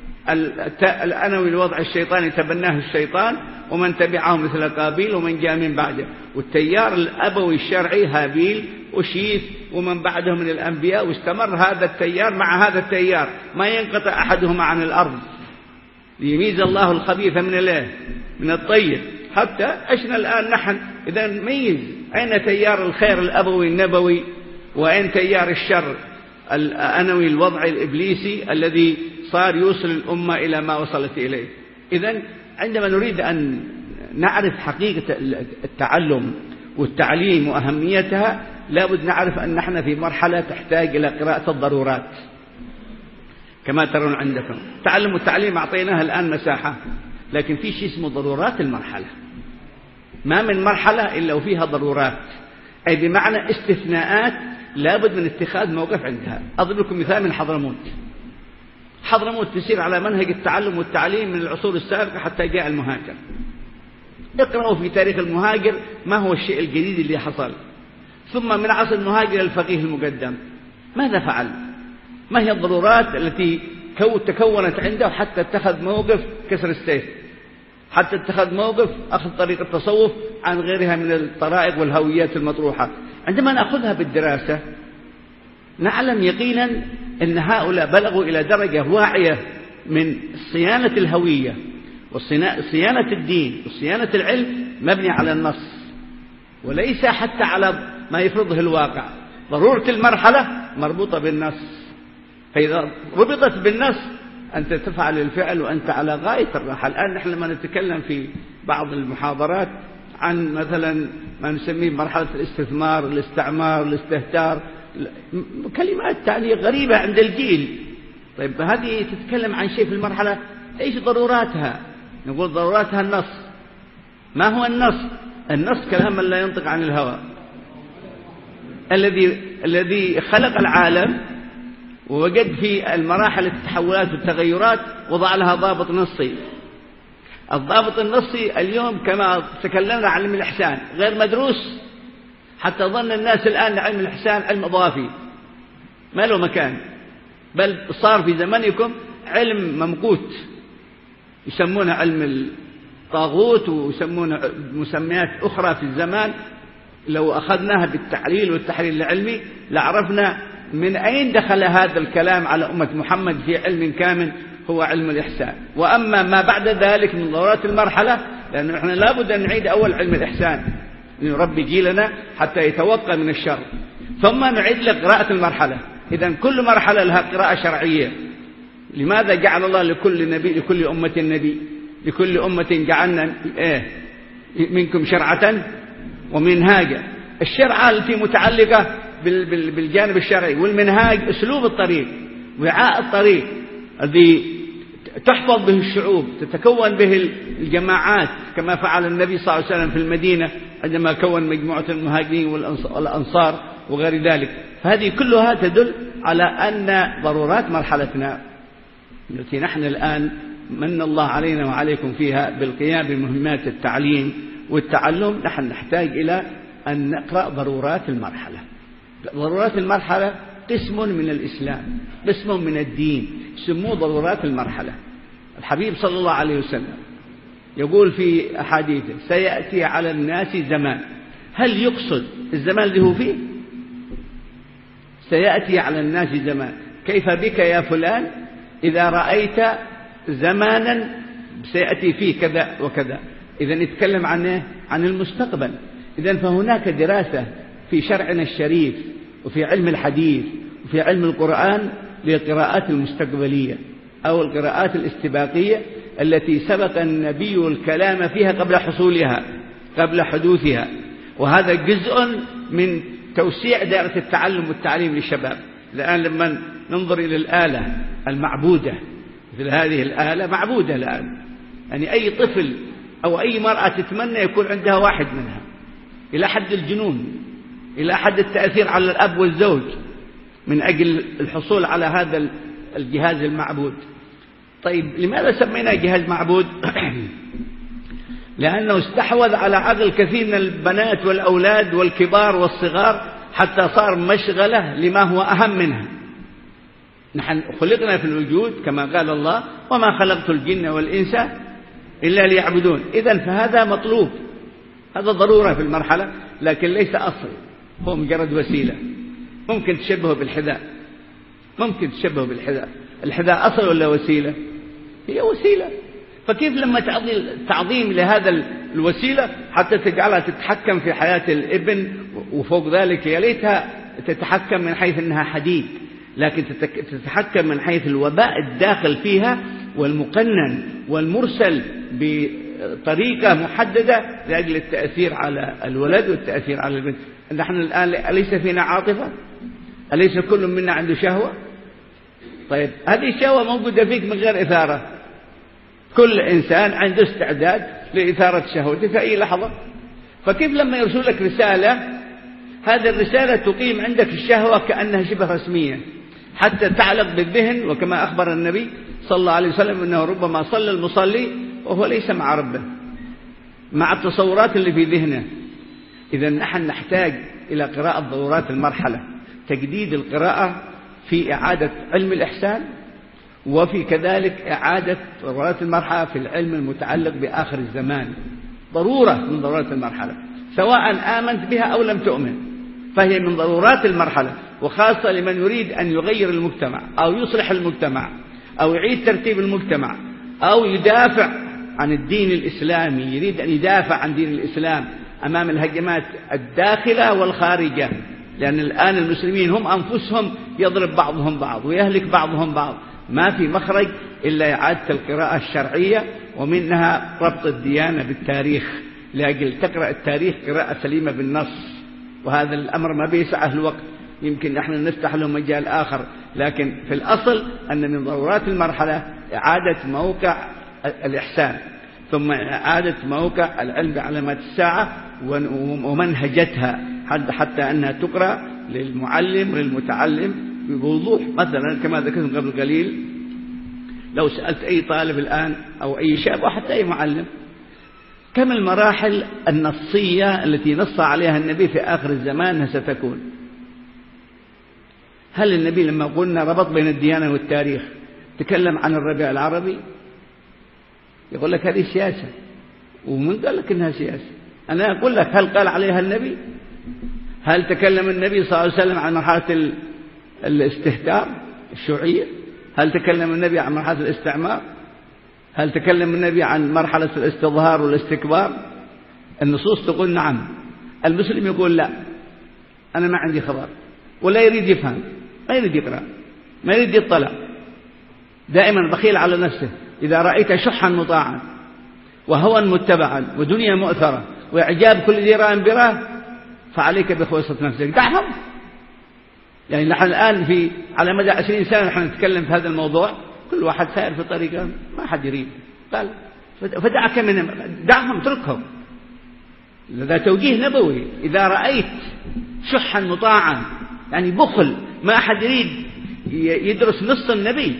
الأنوي الوضع الشيطاني تبناه الشيطان ومن تبعه مثل قابيل ومن جاء من بعده، والتيار الأبوي الشرعي هابيل وشيث ومن بعده من الأنبياء، واستمر هذا التيار مع هذا التيار، ما ينقطع أحدهما عن الأرض، ليميز الله الخبيث من الطيب. حتى عشنا الآن نحن إذا نميز أين تيار الخير الأبوي النبوي وأين تيار الشر الأنوي الوضعي الإبليسي الذي صار يوصل الأمة إلى ما وصلت إليه. إذن عندما نريد أن نعرف حقيقة التعلم والتعليم وأهميتها، لابد نعرف أن نحن في مرحلة تحتاج إلى قراءة الضرورات كما ترون عندكم. تعلم والتعليم أعطيناها الآن مساحة، لكن في شيء اسمه ضرورات المرحلة. ما من مرحلة إلا وفيها ضرورات، أي بمعنى استثناءات لابد من اتخاذ موقف عندها. أضرب لكم مثال من حضرموت تسير على منهج التعلم والتعليم من العصور السابقة حتى جاء المهاجر. اقرأوا في تاريخ المهاجر ما هو الشيء الجديد اللي حصل، ثم من عصر المهاجر الفقيه المقدم ماذا فعل، ما هي الضرورات التي تكونت عنده حتى اتخذ موقف كسر السيف، حتى اتخذ موقف أخذ طريق التصوف عن غيرها من الطرائق والهويات المطروحة. عندما نأخذها بالدراسة نعلم يقينا أن هؤلاء بلغوا إلى درجة واعية من صيانة الهوية وصيانة الدين وصيانة العلم مبني على النص، وليس حتى على ما يفرضه الواقع. ضرورة المرحلة مربوطة بالنص، فإذا ربطت بالنص أنت تفعل الفعل وأنت على غاية الراحة. الآن نحن لما نتكلم في بعض المحاضرات عن مثلا ما نسميه مرحلة الاستثمار، الاستعمار، الاستهتار، كلمات تعني غريبة عند الجيل. طيب هذه تتكلم عن شيء في المرحلة، ايش ضروراتها؟ نقول ضروراتها النص. ما هو النص؟ النص كلام لا ينطق عن الهوى، الذي خلق العالم ووجد في المراحل التحولات والتغيرات وضع لها ضابط نصي. الضابط النصي اليوم كما تكلمنا عن علم الإحسان غير مدروس، حتى ظن الناس الآن علم الإحسان علم إضافي ما له مكان، بل صار في زمانكم علم ممقوت، يسمونه علم الطاغوت ويسمونه مسميات أخرى في الزمان. لو أخذناها بالتحليل والتحليل العلمي لعرفنا من أين دخل هذا الكلام على أمة محمد في علم كامل هو علم الإحسان. وأما ما بعد ذلك من ضرورات المرحلة، لأنه نحن لابد أن نعيد أول علم الإحسان نربي جيلنا حتى يتوقى من الشر، ثم نعيد لقراءة المرحلة. إذن كل مرحلة لها قراءة شرعية. لماذا جعل الله لكل نبي لكل أمة نبي؟ لكل أمة جعلنا منكم شرعة ومنهاجا. الشرعة التي متعلقة بالجانب الشرعي، والمنهاج أسلوب الطريق، وعاء الطريق الذي تحفظ به الشعوب، تتكون به الجماعات، كما فعل النبي صلى الله عليه وسلم في المدينة عندما كون مجموعة المهاجرين والأنصار وغير ذلك. هذه كلها تدل على أن ضرورات مرحلتنا التي نحن الآن من الله علينا وعليكم فيها بالقيام بمهمات التعليم والتعلم، نحن نحتاج إلى أن نقرأ ضرورات المرحلة. ضرورات المرحلة قسم من الإسلام، قسم من الدين، يسموه ضرورات المرحلة. الحبيب صلى الله عليه وسلم يقول في أحاديثه: سيأتي على الناس زمان. هل يقصد الزمان اللي هو فيه؟ سيأتي على الناس زمان. كيف بك يا فلان إذا رأيت زمانا سيأتي فيه كذا وكذا؟ إذن يتكلم عن المستقبل. إذن فهناك دراسة في شرعنا الشريف وفي علم الحديث وفي علم القرآن للقراءات المستقبلية أو القراءات الاستباقية التي سبق النبي الكلام فيها قبل حصولها، قبل حدوثها. وهذا جزء من توسيع دائرة التعلم والتعليم للشباب. الآن لما ننظر إلى الآلة المعبودة، مثل هذه الآلة معبودة الآن، يعني أي طفل أو أي مرأة تتمنى يكون عندها واحد منها، إلى حد الجنون، إلى حد التأثير على الأب والزوج من أجل الحصول على هذا الجهاز المعبود. طيب لماذا سمينا جهاز معبود؟ لأنه استحوذ على عقل كثير من البنات والأولاد والكبار والصغار حتى صار مشغلة لما هو أهم منها. نحن خلقنا في الوجود كما قال الله: وما خلقت الجن والإنس إلا ليعبدون. إذن فهذا مطلوب، هذا ضرورة في المرحلة، لكن ليس أصل، هو مجرد وسيلة. ممكن تشبهه بالحذاء، ممكن تشبهه بالحذاء. الحذاء أصل ولا وسيلة؟ هي وسيلة. فكيف لما تعظيم لهذا الوسيلة حتى تجعلها تتحكم في حياة الابن، وفوق ذلك يا ليتها تتحكم من حيث أنها حديد، لكن تتحكم من حيث الوباء الداخل فيها والمقنن والمرسل بطريقة محددة لأجل التأثير على الولد والتأثير على البنت. نحن الآن أليس فينا عاطفة؟ أليس كل منا عنده شهوة؟ طيب هذه الشهوة موجودة فيك من غير إثارة. كل إنسان عنده استعداد لإثارة شهوته في أي لحظة. فكيف لما يرسل لك رسالة، هذه الرسالة تقيم عندك الشهوة كأنها شبه رسمية حتى تعلق بالذهن. وكما أخبر النبي صلى الله عليه وسلم أنه ربما صلى المصلي وهو ليس مع ربه، مع التصورات اللي في ذهنه. إذا نحن نحتاج إلى قراءة ضرورات المرحلة، تجديد القراءة في إعادة علم الإحسان، وفي كذلك إعادة ضرورات المرحلة في العلم المتعلق بآخر الزمان. ضرورة من ضرورات المرحلة، سواء آمنت بها أو لم تؤمن، فهي من ضرورات المرحلة، وخاصة لمن يريد أن يغير المجتمع أو يصلح المجتمع أو يعيد ترتيب المجتمع أو يدافع عن الدين الإسلامي، يريد أن يدافع عن دين الإسلام أمام الهجمات الداخلة والخارجة. لأن الآن المسلمين هم أنفسهم يضرب بعضهم بعض ويهلك بعضهم بعض، ما في مخرج إلا إعادة القراءة الشرعية، ومنها ربط الديانة بالتاريخ لأجل تقرأ التاريخ قراءة سليمة بالنص. وهذا الأمر ما بيسعه الوقت، يمكن نحن نفتح له مجال آخر، لكن في الأصل أن من ضرورات المرحلة إعادة موقع الإحسان، ثم إعادة موقع العلم بعلامات الساعة ومنهجتها حتى أنها تقرأ للمعلم للمتعلم بوضوح. مثلا كما ذكرت قبل قليل، لو سألت أي طالب الآن أو أي شاب أو حتى أي معلم كم المراحل النصية التي نص عليها النبي في آخر الزمان ستكون؟ هل النبي لما قلنا ربط بين الديانة والتاريخ تكلم عن الربيع العربي؟ يقول لك هذه سياسة. ومن قال لك إنها سياسة؟ أنا أقول لك هل قال عليها النبي؟ هل تكلم النبي صلى الله عليه وسلم عن مرحلة الاستهتار الشيوعية؟ هل تكلم النبي عن مرحلة الاستعمار؟ هل تكلم النبي عن مرحلة الاستظهار والاستكبار؟ النصوص تقول نعم. المسلم يقول لا، أنا ما عندي خبر، ولا يريد يفهم، ما يريد يقرأ، ما يريد يطلع، دائما بخيل على نفسه. إذا رأيت شحا مطاعا وهوى متبعا ودنيا مؤثرة وإعجاب كل ذي راء براه فعليك بخوصة نفسك، دعهم. يعني نحن الآن على مدى 20 سنة نحن نتكلم في هذا الموضوع، كل واحد سائر في طريقه، ما حد يريد. قال فدعك من دعهم، تركهم. هذا توجيه نبوي. إذا رأيت شحا مطاعا يعني بخل، ما أحد يريد يدرس نص النبي،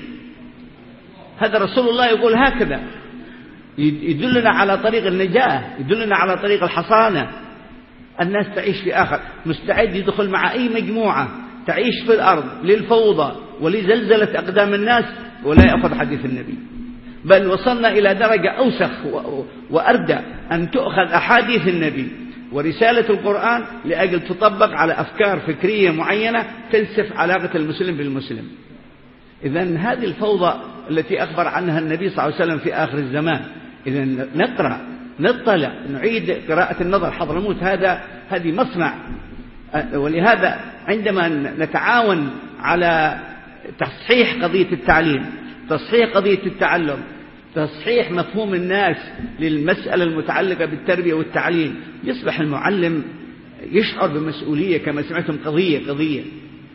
هذا رسول الله يقول هكذا، يدلنا على طريق النجاة، يدلنا على طريق الحصانة. الناس تعيش في آخر، مستعد يدخل مع أي مجموعة تعيش في الأرض للفوضى ولزلزلة أقدام الناس ولا يأخذ حديث النبي. بل وصلنا إلى درجة أوسخ وأردى، أن تؤخذ أحاديث النبي ورسالة القرآن لأجل تطبق على أفكار فكرية معينة تنسف علاقة المسلم بالمسلم. إذن هذه الفوضى التي أخبر عنها النبي صلى الله عليه وسلم في آخر الزمان. إذن نقرأ، نطلع، نعيد قراءة النظر. حضرموت هذه مصنع. ولهذا عندما نتعاون على تصحيح قضية التعليم، تصحيح قضية التعلم، تصحيح مفهوم الناس للمسألة المتعلقة بالتربية والتعليم، يصبح المعلم يشعر بمسؤولية. كما سمعتم قضية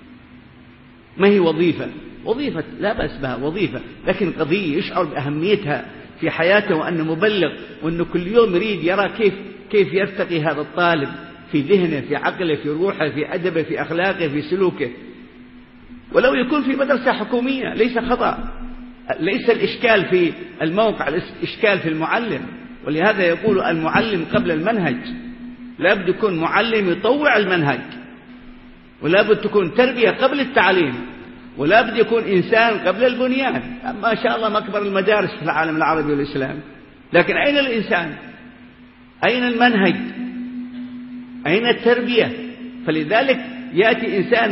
ما هي وظيفة لا بأس بها، وظيفة، لكن قضية يشعر بأهميتها في حياته، وأنه مبلغ، وأنه كل يوم يريد يرى كيف يرتقي هذا الطالب في ذهنه، في عقله، في روحه، في أدبه، في أخلاقه، في سلوكه. ولو يكون في مدرسة حكومية ليس خطأ، ليس الإشكال في الموقع، الإشكال في المعلم. ولهذا يقول المعلم قبل المنهج. لابد يكون معلم يطوع المنهج، ولابد تكون تربية قبل التعليم، ولابد يكون إنسان قبل البنيان. ما شاء الله مكبر المدارس في العالم العربي والإسلام، لكن أين الإنسان؟ أين المنهج؟ أين التربية؟ فلذلك يأتي إنسان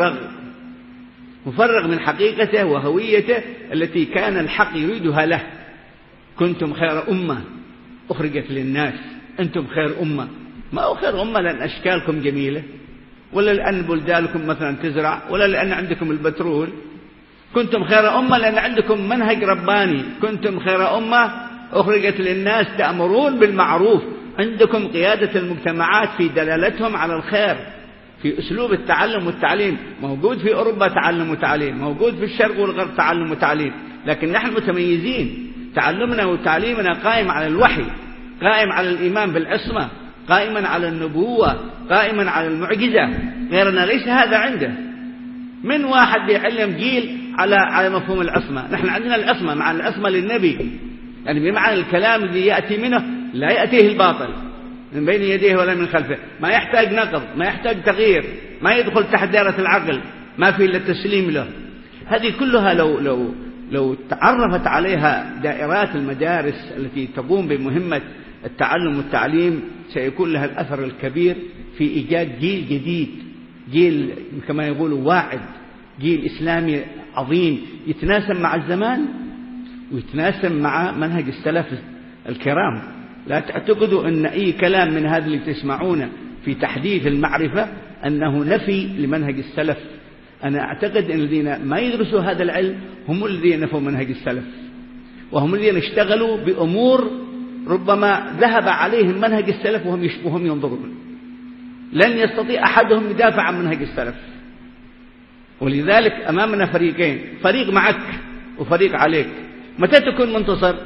مفرغ من حقيقته وهويته التي كان الحق يريدها له. كنتم خير أمة أخرجت للناس. أنتم خير أمة، ما هو خير أمة لأن أشكالكم جميلة، ولا لأن بلدانكم مثلا تزرع، ولا لأن عندكم البترول. كنتم خير أمة لأن عندكم منهج رباني. كنتم خير أمة أخرجت للناس تأمرون بالمعروف. عندكم قيادة المجتمعات في دلالتهم على الخير، في أسلوب التعلم والتعليم. موجود في أوروبا تعلم وتعليم، موجود في الشرق والغرب تعلم وتعليم، لكن نحن متميزين. تعلمنا وتعليمنا قائم على الوحي، قائم على الإيمان بالعصمة، قائما على النبوة، قائما على المعجزة. غيرنا ليس هذا عنده. من واحد بيعلم جيل على مفهوم العصمة. نحن عندنا العصمة مع العصمة للنبي، يعني بمعنى الكلام الذي يأتي منه لا يأتيه الباطل من بين يديه ولا من خلفه، ما يحتاج نقض، ما يحتاج تغيير، ما يدخل تحت دائرة العقل، ما في إلا التسليم له. هذه كلها لو تعرفت عليها دائرات المدارس التي تقوم بمهمة التعلم والتعليم سيكون لها الأثر الكبير في إيجاد جيل جديد، جيل كما يقولوا واعد، جيل إسلامي عظيم يتناسب مع الزمان ويتناسب مع منهج السلف الكرام. لا تعتقدوا أن أي كلام من هذا اللي تسمعونه في تحديث المعرفة أنه نفي لمنهج السلف أنا أعتقد أن الذين ما يدرسوا هذا العلم هم الذين نفوا منهج السلف، وهم الذين اشتغلوا بأمور ربما ذهب عليهم منهج السلف وهم ينظرون. لن يستطيع أحدهم يدافع عن منهج السلف. ولذلك أمامنا فريقين، فريق معك وفريق عليك. متى تكون منتصر؟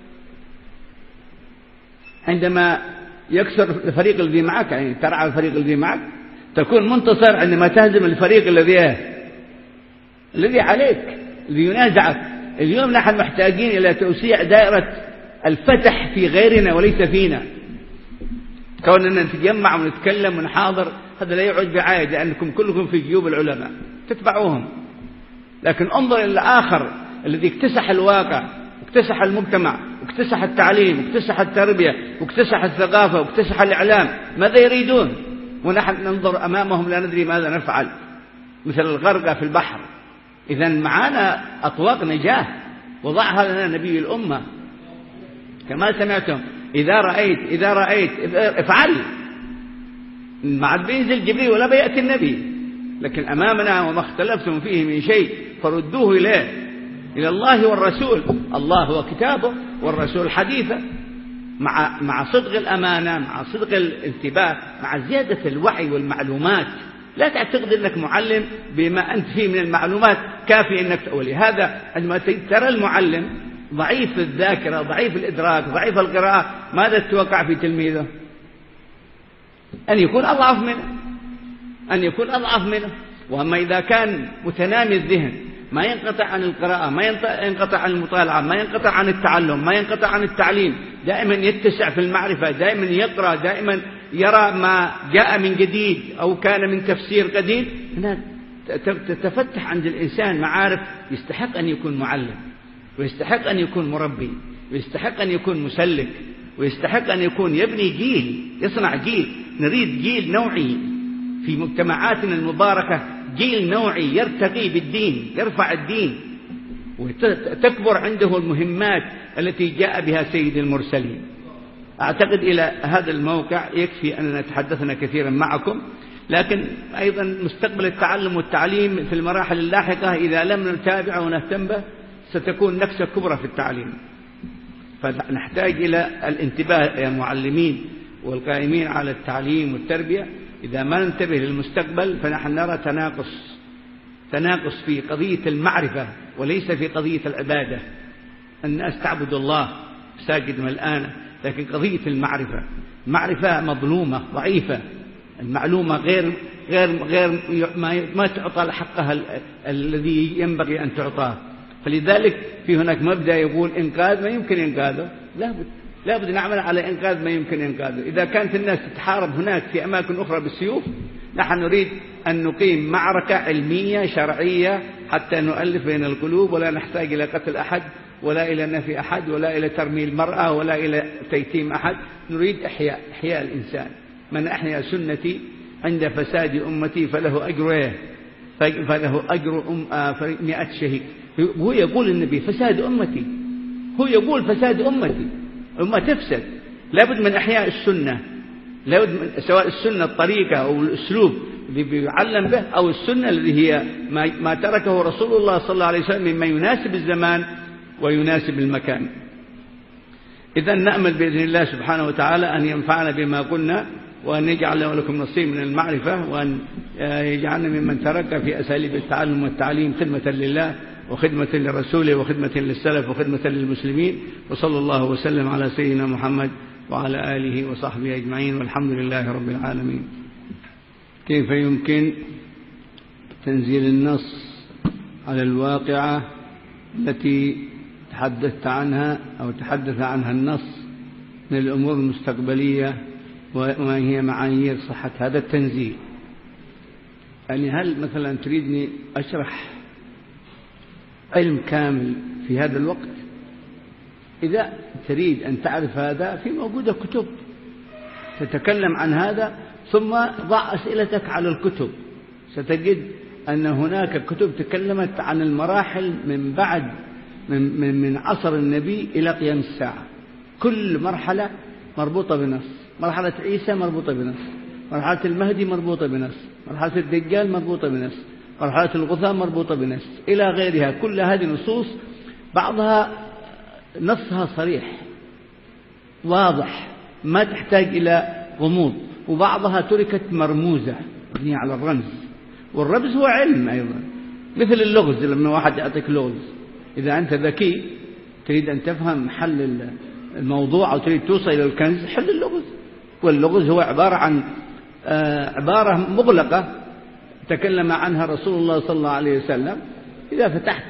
عندما يكسر الفريق الذي معك، يعني ترعى الفريق الذي معك. تكون منتصر عندما تهزم الفريق الذي عليك، الذي ينازعك. اليوم نحن محتاجين إلى توسيع دائرة الفتح في غيرنا وليس فينا. كوننا نتجمع ونتكلم ونحاضر هذا لا يعود بعائد، لأنكم كلكم في جيوب العلماء تتبعوهم. لكن انظر إلى الآخر الذي اكتسح الواقع، اكتسح المجتمع، اكتسح التعليم، اكتسح التربية، واكتسح الثقافة، واكتسح الإعلام. ماذا يريدون؟ ونحن ننظر أمامهم لا ندري ماذا نفعل، مثل الغرقى في البحر. إذن معنا أطواق نجاة وضعها لنا نبي الأمة كما سمعتم. إذا رأيت افعل. ما عاد بينزل جبريل ولا بيأتي النبي، لكن أمامنا وما اختلفتم فيه من شيء فردوه إلى الله والرسول. الله هو كتابه والرسول حديثه، مع صدق الأمانة، مع صدق الانتباه، مع زيادة الوعي والمعلومات. لا تعتقد أنك معلم بما أنت فيه من المعلومات كافي أنك تقولي هذا. عندما ترى المعلم ضعيف الذاكرة، ضعيف الإدراك، ضعيف القراءة، ماذا تتوقع في تلميذه؟ أن يكون أضعف منه. وأما إذا كان متنامي الذهن، ما ينقطع عن القراءة، ما ينقطع عن المطالعة، ما ينقطع عن التعلم، ما ينقطع عن التعليم، دائما يتسع في المعرفة، دائما يقرأ، دائما يرى ما جاء من جديد أو كان من تفسير قديم، هنا تتفتح عند الإنسان معارف. يستحق أن يكون معلم، ويستحق أن يكون مربي، ويستحق أن يكون مسلك، ويستحق أن يكون يبني جيل، يصنع جيل. نريد جيل نوعي في مجتمعاتنا المباركة، جيل نوعي يرتقي بالدين، يرفع الدين، وتكبر عنده المهمات التي جاء بها سيد المرسلين. أعتقد إلى هذا الموقع يكفي أننا تحدثنا كثيرا معكم، لكن أيضا مستقبل التعلم والتعليم في المراحل اللاحقة إذا لم نتابع ونهتم به ستكون نكسة كبرى في التعليم. فنحتاج إلى الانتباه يا معلمين والقائمين على التعليم والتربية. إذا ما ننتبه للمستقبل فنحن نرى تناقص في قضية المعرفة وليس في قضية العبادة. الناس تعبد الله ساجد من الآن، لكن قضية المعرفة مظلومة ضعيفة. المعلومة غير ما تعطى حقها الذي ينبغي أن تعطاه. فلذلك في هناك مبدأ يقول إنقاذ ما يمكن إنقاذه، لابد نعمل على إنقاذ ما يمكن إنقاذه. إذا كانت الناس تتحارب هناك في أماكن أخرى بالسيوف، نحن نريد أن نقيم معركة علمية شرعية حتى نؤلف بين القلوب، ولا نحتاج إلى قتل أحد، ولا إلى نفي أحد، ولا إلى ترميل المرأة، ولا إلى تيتيم أحد. نريد إحياء الإنسان. من أحيا سنتي عند فساد أمتي فله أجر 100 شهيد. هو يقول النبي فساد أمتي، هو يقول فساد أمتي، أمة تفسد. لابد من إحياء السنة، لابد من سواء السنة الطريقة أو الأسلوب اللي بيعلم به، أو السنة الذي هي ما تركه رسول الله صلى الله عليه وسلم مما يناسب الزمان ويناسب المكان. إذا نأمل بإذن الله سبحانه وتعالى أن ينفعنا بما قلنا، وأن يجعل لنا ولكم نصيب من المعرفة، وأن يجعلنا ممن ترك في أساليب التعلم والتعليم خدمة لله وخدمة لرسوله وخدمة للسلف وخدمة للمسلمين. وصلى الله وسلم على سيدنا محمد وعلى آله وصحبه أجمعين، والحمد لله رب العالمين. كيف يمكن تنزيل النص على الواقعة التي تحدثت عنها أو تحدث عنها النص من الأمور المستقبلية، وما هي معايير صحة هذا التنزيل؟ يعني هل مثلا تريدني أشرح علم كامل في هذا الوقت؟ إذا تريد أن تعرف هذا، في موجودة كتب تتكلم عن هذا، ثم ضع أسئلتك على الكتب، ستجد أن هناك كتب تكلمت عن المراحل من بعد من عصر النبي إلى قيام الساعة. كل مرحلة مربوطة بنص. مرحلة عيسى مربوطة بنص، مرحلة المهدي مربوطة بنص، مرحلة الدجال مربوطة بنص، مرحلة الغثاء مربوطة بنسج إلى غيرها. كل هذه النصوص بعضها نصها صريح واضح ما تحتاج إلى غموض، وبعضها تركت مرموزة مبنية على الرمز، والرمز هو علم أيضا، مثل اللغز. لما واحد يعطيك لغز، إذا أنت ذكي تريد أن تفهم حل الموضوع أو تريد توصل إلى الكنز، حل اللغز. واللغز هو عبارة عن عبارة مغلقة تكلم عنها رسول الله صلى الله عليه وسلم، إذا فتحت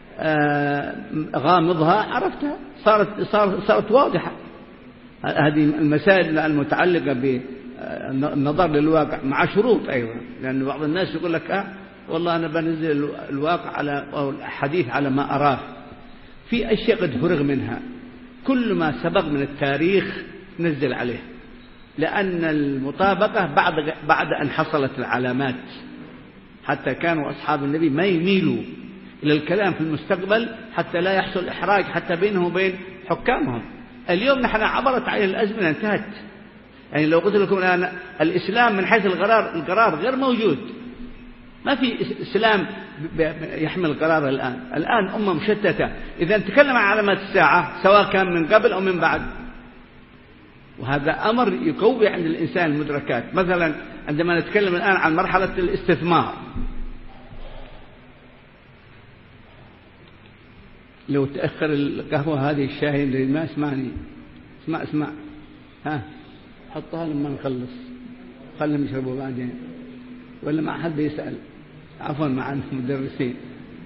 غامضها عرفتها، صارت واضحة. هذه المسائل المتعلقة بالنظر للواقع مع شروط أيضا، لأن بعض الناس يقول لك والله أنا بنزل الواقع على أو الحديث على ما أراه، في أشياء قد فرغ منها، كل ما سبق من التاريخ نزل عليه، لأن المطابقة بعد أن حصلت العلامات. حتى كانوا أصحاب النبي ما يميلوا إلى الكلام في المستقبل حتى لا يحصل إحراج حتى بينهم وبين حكامهم. اليوم نحن عبرت عليه الأزمنة انتهت. يعني لو قلت لكم الآن الإسلام من حيث القرار غير موجود، ما في إسلام يحمل القرار الآن أمة مشتتة. إذا نتكلم عن علامات الساعة سواء كان من قبل أو من بعد، وهذا أمر يقوي عند الإنسان المدركات. مثلا عندما نتكلم الآن عن مرحلة الاستثمار، لو تأخر القهوة هذه الشاي اللي ما اسمعني، اسمع حطها لما نخلص، خلهم يشربوا بعدين، ولا ما حد يسأل. عفوا مع مدرسين،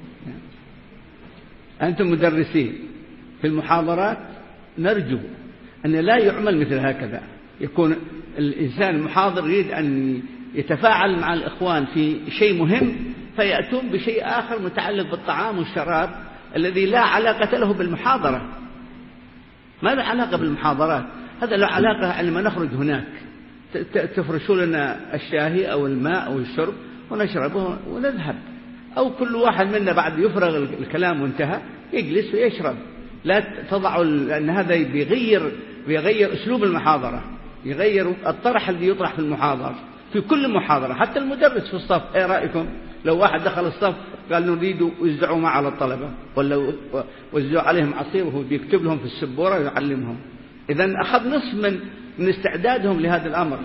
أنتم مدرسين في المحاضرات، نرجو أن لا يعمل مثل هكذا. يكون الإنسان المحاضر يريد أن يتفاعل مع الإخوان في شيء مهم، فيأتون بشيء آخر متعلق بالطعام والشراب الذي لا علاقة له بالمحاضرة. ما له علاقة بالمحاضرات، هذا له علاقة عندما نخرج هناك تفرشوا لنا الشاهي أو الماء أو الشرب ونشربه ونذهب، أو كل واحد منا بعد يفرغ الكلام وانتهى يجلس ويشرب. لا تضعوا، لأن هذا بيغير أسلوب المحاضرة، يغير الطرح الذي يطرح في المحاضرة في كل محاضرة. حتى المدرس في الصف، ايه رأيكم لو واحد دخل الصف قال نريد يوزعوا ما على الطلبة، ولا وزعوا عليهم عصير وهو بيكتب لهم في السبورة ويعلمهم؟ إذن أخذ نصف من استعدادهم لهذا الأمر.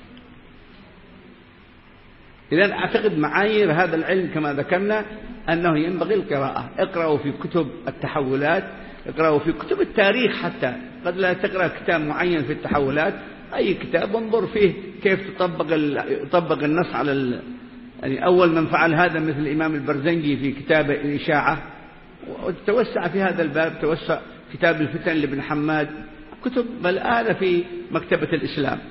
إذن أعتقد معايير هذا العلم كما ذكرنا أنه ينبغي القراءة. اقرأوا في كتب التحولات، اقرأوا في كتب التاريخ، حتى قد لا تقرأ كتاب معين في التحولات، أي كتاب انظر فيه كيف يطبق النص على يعني أول من فعل هذا مثل الإمام البرزنجي في كتاب الإشاعة، وتوسع في هذا الباب، توسع كتاب الفتن لابن حماد، كتب ملآنة في مكتبة الإسلام.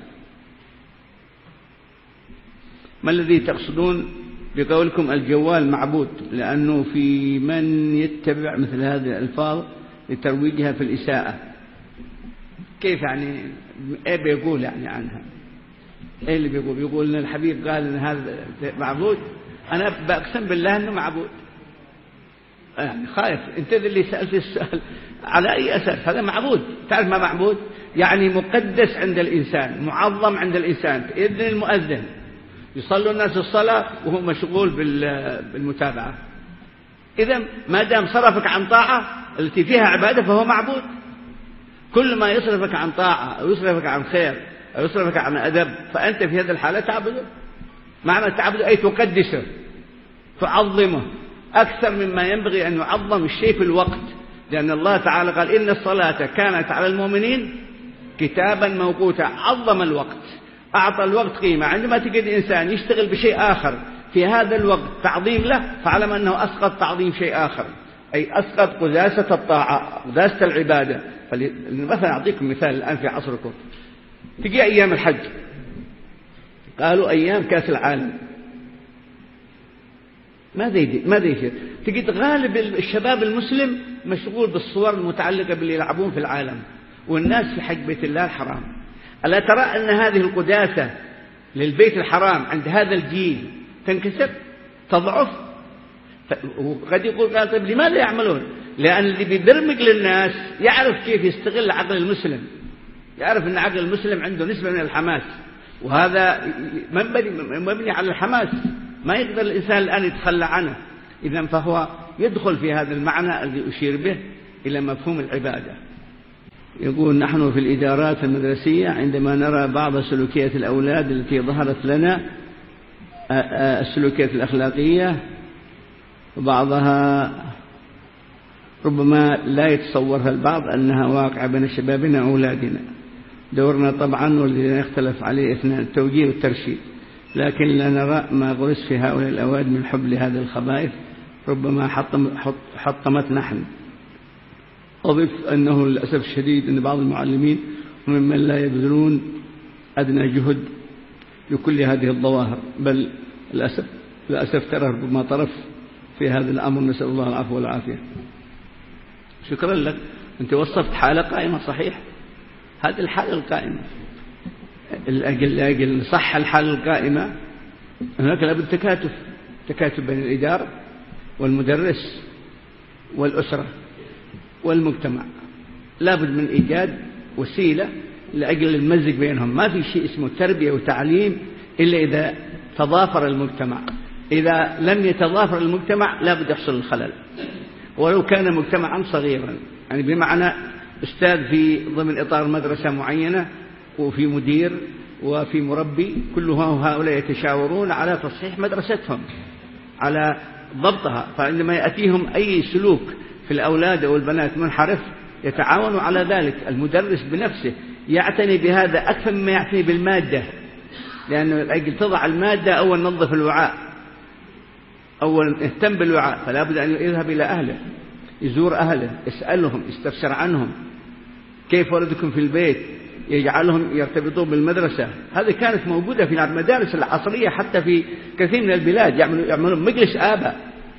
ما الذي تقصدون بقولكم الجوال معبود؟ لأنه في من يتبع مثل هذه الألفاظ لترويجها في الإساءة. كيف يعني؟ ايه بيقول يعني عنها؟ ايه اللي بيقول ان الحبيب قال ان هذا معبود؟ انا بأقسم بالله انه معبود. يعني خايف انت اللي سألت السؤال على اي اساس؟ هذا معبود. تعرف ما معبود؟ يعني مقدس عند الانسان، معظم عند الانسان. إذن المؤذن يصلوا الناس الصلاة وهو مشغول بالمتابعة. إذا ما دام صرفك عن طاعة التي فيها عبادة فهو معبود. كل ما يصرفك عن طاعة أو يصرفك عن خير أو يصرفك عن أدب فأنت في هذه الحالة تعبده. معنى تعبده أي تقدسه، تعظمه أكثر مما ينبغي أن يعظم الشيء في الوقت، لأن الله تعالى قال إن الصلاة كانت على المؤمنين كتابا موقوتا. عظم الوقت، أعطى الوقت قيمة. عندما تجد إنسان يشتغل بشيء آخر في هذا الوقت تعظيم له، فاعلم أنه أسقط تعظيم شيء آخر، أي أسقط قداسة الطاعة، قداسة العبادة. مثلا أعطيكم مثال الآن في عصركم، تجي أيام الحج، قالوا أيام كأس العالم، ماذا يصير؟ تجد غالب الشباب المسلم مشغول بالصور المتعلقة باللي يلعبون في العالم، والناس في حج بيت الله الحرام. ألا ترى أن هذه القداسة للبيت الحرام عند هذا الجيل تنكسر، تضعف؟ وقد يقول قال طيب لماذا يعملون؟ لأن اللي بيبرمج للناس يعرف كيف يستغل عقل المسلم، يعرف أن عقل المسلم عنده نسبة من الحماس، وهذا مبني على الحماس. ما يقدر الإنسان الآن يتخلى عنه. إذن فهو يدخل في هذا المعنى الذي أشير به إلى مفهوم العبادة. يقول: نحن في الإدارات المدرسية عندما نرى بعض سلوكيات الأولاد التي ظهرت لنا، السلوكيات الأخلاقية، وبعضها ربما لا يتصورها البعض أنها واقعة بين شبابنا وأولادنا. دورنا طبعا والذي يختلف عليه اثنان: التوجيه والترشيد، لكن لا نرى ما غرس في هؤلاء الأواد من حب لهذه الخبائث ربما حطمت نحن. أضيف أنه للأسف الشديد أن بعض المعلمين ممن لا يبذلون أدنى جهد لكل هذه الظواهر، بل للأسف ترى ربما طرف في هذا الأمر، نسأل الله العفو والعافية. شكرا لك، أنت وصفت حالة قائمة صحيح. هذه الحالة القائمة الأجل صح الحالة القائمة، هناك لابد تكاتف بين الإدارة والمدرس والأسرة والمجتمع. لابد من إيجاد وسيلة لأجل المزج بينهم. ما في شيء اسمه تربية وتعليم إلا إذا تضافر المجتمع. إذا لم يتضافر المجتمع لابد يحصل الخلل، ولو كان مجتمعا صغيرا، يعني بمعنى أستاذ في ضمن إطار مدرسة معينة، وفي مدير وفي مربي، كل هؤلاء يتشاورون على تصحيح مدرستهم، على ضبطها. فعندما يأتيهم أي سلوك في الأولاد أو البنات منحرف يتعاونوا على ذلك. المدرس بنفسه يعتني بهذا أكثر مما يعتني بالمادة، لأنه الأجل تضع المادة أول نظف الوعاء، أول اهتم بالوعاء، فلا بد أن يذهب إلى أهله، يزور أهله، يسألهم، يستفسر عنهم، كيف ولدكم في البيت، يجعلهم يرتبطون بالمدرسة. هذه كانت موجودة في المدارس العصرية حتى في كثير من البلاد. يعملون مجلس آباء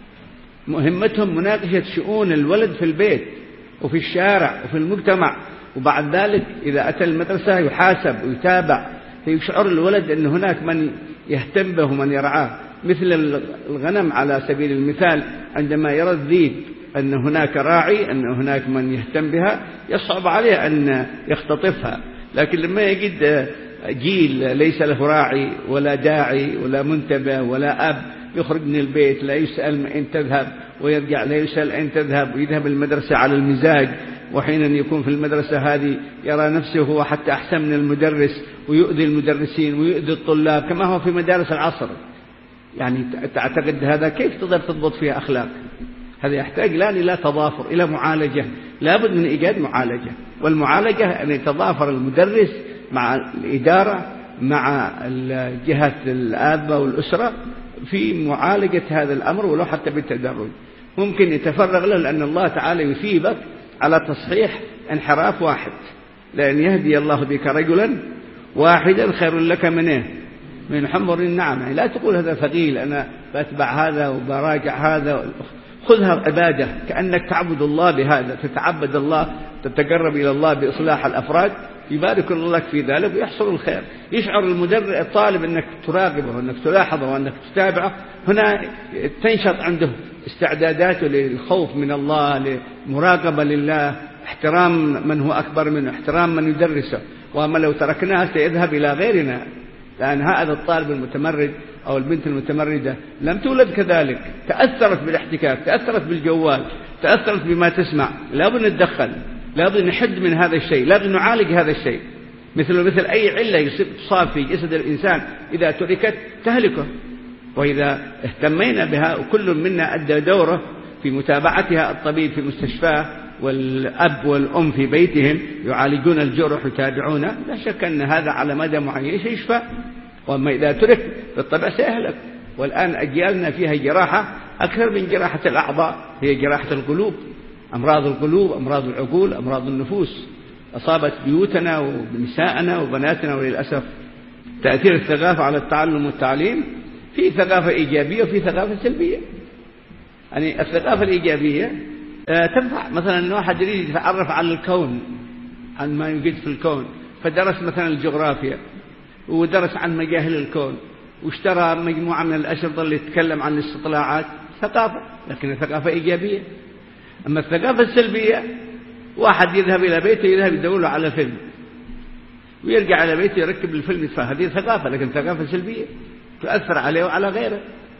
مهمتهم مناقشة شؤون الولد في البيت وفي الشارع وفي المجتمع، وبعد ذلك إذا أتى المدرسة يحاسب ويتابع، فيشعر الولد أن هناك من يهتم به ومن يرعاه. مثل الغنم على سبيل المثال، عندما يرى الذيب أن هناك راعي، أن هناك من يهتم بها، يصعب عليه أن يختطفها. لكن لما يجد جيل ليس له راعي ولا داعي ولا منتبه ولا أب، يخرج من البيت لا يسأل أين تذهب، ويرجع لا يسأل أين تذهب، ويذهب المدرسة على المزاج، وحين يكون في المدرسة هذه يرى نفسه هو حتى أحسن من المدرس، ويؤذي المدرسين ويؤذي الطلاب كما هو في مدارس العصر. يعني تعتقد هذا كيف تقدر تضبط فيها أخلاق؟ هذا يحتاج لا إلى تضافر، إلى معالجة. لابد من إيجاد معالجة، والمعالجة أن يتضافر المدرس مع الإدارة مع جهة الآباء والأسرة في معالجة هذا الأمر، ولو حتى بالتدرج. ممكن يتفرغ له، لأن الله تعالى يثيبك على تصحيح انحراف واحد. لأن يهدي الله بك رجلا واحدا خير لك من حمر النعم. يعني لا تقول هذا ثقيل، أنا بتبع هذا وبراجع هذا. خذها عبادة، كأنك تعبد الله بهذا، تتعبد الله، تتقرب إلى الله بإصلاح الأفراد، يبارك الله لك في ذلك ويحصل الخير. يشعر الطالب أنك تراقبه وأنك تلاحظه وأنك تتابعه. هنا تنشط عنده استعداداته للخوف من الله، لمراقبة لله، احترام من هو أكبر منه، احترام من يدرسه. وأما لو تركناه سيذهب إلى غيرنا، لأن هذا الطالب المتمرد أو البنت المتمردة لم تولد كذلك، تأثرت بالاحتكاك، تأثرت بالجوال، تأثرت بما تسمع. لابد نتدخل، لابد نحد من هذا الشيء، لابد نعالج هذا الشيء. مثل أي علة تصاب في جسد الإنسان إذا تركت تهلكه، وإذا اهتمينا بها وكل منا أدى دوره في متابعتها، الطبيب في مستشفاه والأب والأم في بيتهم يعالجون الجرح ويتابعونه، لا شك أن هذا على مدى معين سيشفى. وأما إذا ترك بالطبع سيهلك. والآن أجيالنا فيها جراحة أكثر من جراحة الأعضاء، هي جراحة القلوب، أمراض القلوب، أمراض العقول، أمراض النفوس أصابت بيوتنا ونساءنا وبناتنا. وللأسف تأثير الثقافة على التعلم والتعليم، في ثقافة إيجابية وفي ثقافة سلبية. يعني الثقافة الإيجابية تنفع مثلا أن واحد يريد يتعرف على الكون، عن ما يوجد في الكون، فدرس مثلا الجغرافيا ودرس عن مجاهل الكون واشترى مجموعة من الأشرطة اللي تتكلم عن الاستطلاعات، ثقافة، لكن ثقافة إيجابية. أما الثقافة السلبية، واحد يذهب إلى بيته يذهب يدور على فيلم ويرجع إلى بيته يركب الفيلم يدفع، هذه ثقافة، لكن ثقافة سلبية تؤثر عليه وعلى غيره.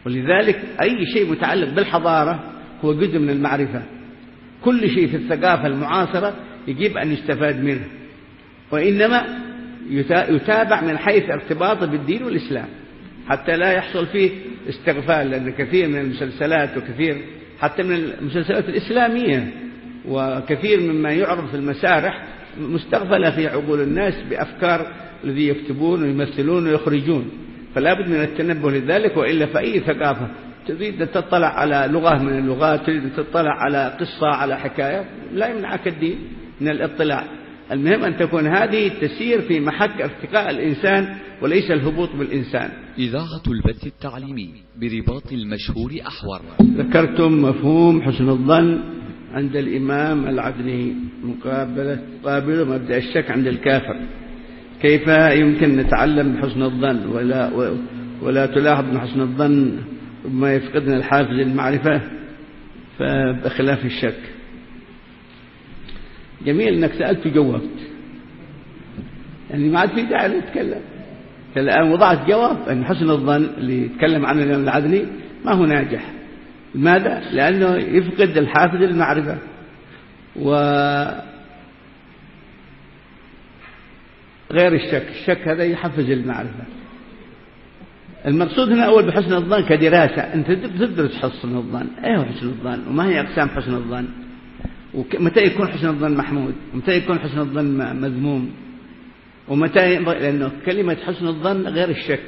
ولذلك أي شيء متعلق بالحضارة هو جزء من المعرفة. كل شيء في الثقافة المعاصرة يجب أن يستفاد منه، وإنما يتابع من حيث ارتباطه بالدين والإسلام حتى لا يحصل فيه استغفال، لأن كثير من المسلسلات وكثير حتى من المسلسلات الإسلامية وكثير مما يعرض في المسارح مستغفلة في عقول الناس بأفكار الذي يكتبون ويمثلون ويخرجون. فلا بد من التنبه لذلك، وإلا فأي ثقافة تريد أن تطلع على لغة من اللغات، تريد أن تطلع على قصة على حكاية، لا يمنعك الدين من الاطلاع. المهم أن تكون هذه تسير في محك ارتقاء الإنسان وليس الهبوط بالإنسان. إذاعة البث التعليمي برباط المشهور أحور. ذكرتم مفهوم حسن الظن عند الإمام العدني مقابل مبدأ الشك عند الكافر. كيف يمكن نتعلم بحسن الظن ولا تلاحظ أن حسن الظن ما يفقدنا الحافز للمعرفة فبخلاف الشك؟ جميل أنك سألت وجاوبت، يعني ما عاد في داعي نتكلم. الآن وضعت جواب أن حسن الظن اللي يتكلم عنه الإمام العدني ما هو ناجح. لماذا؟ لأنه يفقد الحافز للمعرفة، وغير الشك هذا يحفز المعرفة. المقصود هنا أول بحسن الظن كدراسة، أنت تدرس حسن الظن، أيه حسن الظن وما هي أقسام حسن الظن، ومتى يكون حسن الظن محمود ومتى يكون حسن الظن مذموم، ومتى لأنه كلمة حسن الظن غير الشك.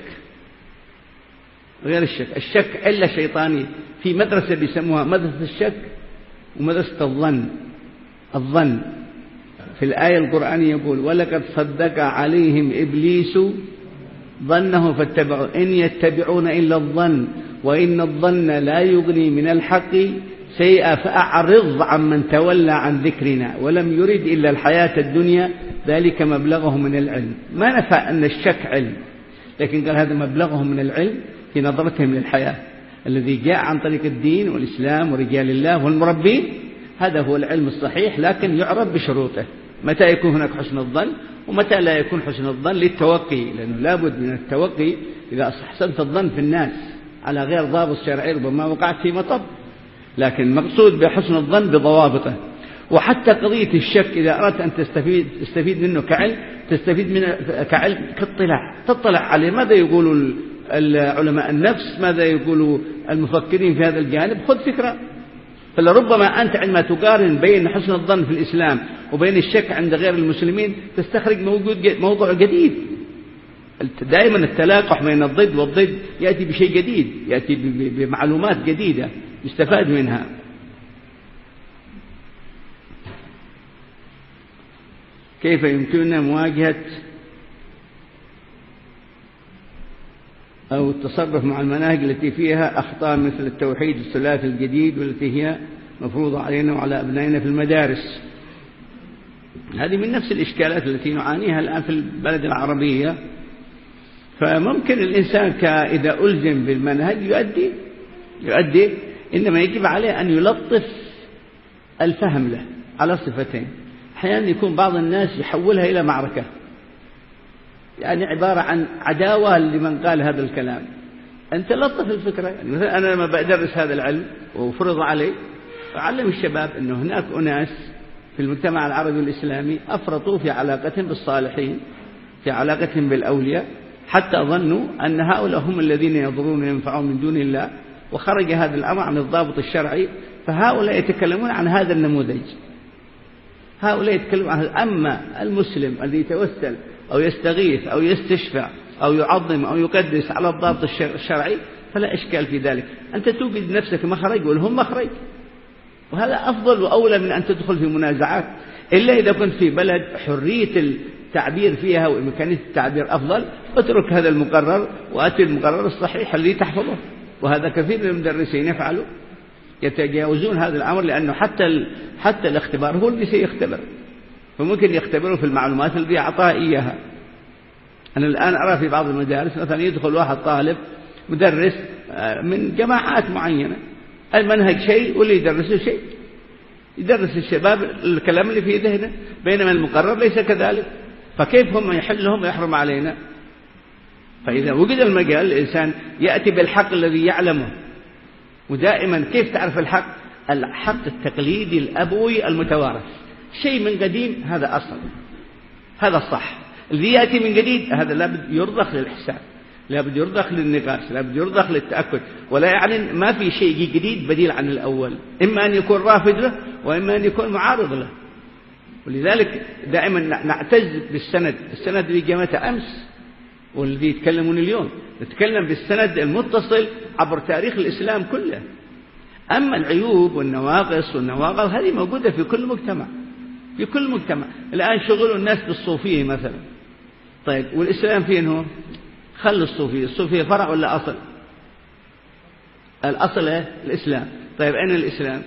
غير الشك، الشك علة شيطانية. في مدرسة بيسموها مدرسة الشك ومدرسة الظن. في الآية القرآنية يقول ولقد صدق عليهم إبليس ظنه فاتبعوا إن يتبعون إلا الظن وإن الظن لا يغني من الحق شيئا فأعرض عمن تولى عن ذكرنا ولم يرد إلا الحياة الدنيا ذلك مبلغه من العلم. ما نفى أن الشك علم، لكن قال هذا مبلغه من العلم في نظرتهم للحياة الذي جاء عن طريق الدين والإسلام ورجال الله والمربين. هذا هو العلم الصحيح، لكن يعرف بشروطه. متى يكون هناك حسن الظن ومتى لا يكون حسن الظن للتوقي، لأنه لابد من التوقي. إذا أحسنت الظن في الناس على غير ضابط شرعي ربما وقعت في مطب، لكن المقصود بحسن الظن بضوابطه. وحتى قضية الشك إذا أردت أن تستفيد منه كعلم، تستفيد منه كعلم كاطلاع، تطلع عليه ماذا يقول علماء النفس، ماذا يقول المفكرين في هذا الجانب، خذ فكرة. فلربما أنت عندما تقارن بين حسن الظن في الإسلام وبين الشك عند غير المسلمين تستخرج موضوع جديد. دائما التلاقح بين الضد والضد يأتي بشيء جديد، يأتي بمعلومات جديدة يستفاد منها. كيف يمكننا مواجهة أو التصرف مع المناهج التي فيها أخطاء مثل التوحيد الثلاثي الجديد والتي هي مفروضة علينا وعلى أبنائنا في المدارس؟ هذه من نفس الإشكالات التي نعانيها الآن في البلد العربية. فممكن الإنسان إذا ألزم بالمنهج يؤدي، إنما يجب عليه أن يلطف الفهم له على صفتين. أحيانا يكون بعض الناس يحولها إلى معركة، يعني عبارة عن عداوة لمن قال هذا الكلام. أنت لطف الفكرة. يعني مثلا أنا لما بدرس هذا العلم وفرض علي أعلم الشباب أنه هناك أناس في المجتمع العربي الإسلامي أفرطوا في علاقتهم بالصالحين، في علاقتهم بالأولياء، حتى ظنوا أن هؤلاء هم الذين يضرون وينفعون من دون الله، وخرج هذا الأمر عن الضابط الشرعي. فهؤلاء يتكلمون عن هذا النموذج، هؤلاء يتكلمون عن أما المسلم الذي يتوسل أو يستغيث أو يستشفع أو يعظم أو يقدس على الضابط الشرعي فلا إشكال في ذلك. أنت توجد نفسك مخرج ولهم مخرج، وهذا أفضل وأولى من أن تدخل في منازعات. إلا إذا كنت في بلد حرية التعبير فيها وإمكانية التعبير أفضل، اترك هذا المقرر وأتي المقرر الصحيح الذي تحفظه. وهذا كثير من المدرسين يفعلوا، يتجاوزون هذا الأمر، لأنه حتى الاختبار هو الذي سيختبر، فممكن يختبروا في المعلومات التي أعطاها إياها. أنا الآن أرى في بعض المدارس مثلا يدخل واحد طالب مدرس من جماعات معينة، المنهج شيء واللي يدرسه شيء، يدرس الشباب الكلام اللي في ذهنه، بينما المقرر ليس كذلك. فكيف هم يحلهم ويحرم علينا؟ فإذا وجد المجال الإنسان يأتي بالحق الذي يعلمه. ودائما كيف تعرف الحق؟ الحق التقليدي الأبوي المتوارث، شيء من قديم هذا أصل، هذا الصح. الذي يأتي من جديد هذا لابد يرضخ للحساب، لابد يرضخ للنقاش، لابد يرضخ للتأكد. ولا يعني ما في شيء جديد بديل عن الأول، إما أن يكون رافض له وإما أن يكون معارض له. ولذلك دائما نعتز بالسند. السند اللي متى أمس والذي يتكلمون اليوم، نتكلم بالسند المتصل عبر تاريخ الإسلام كله. أما العيوب والنواقص والنواقض هذه موجودة في كل مجتمع، في كل مجتمع. الآن شغلوا الناس بالصوفية مثلا. طيب والإسلام فين هو؟ خلوا الصوفية. الصوفية فرع ولا أصل؟ الأصل الإسلام. طيب أين الإسلام؟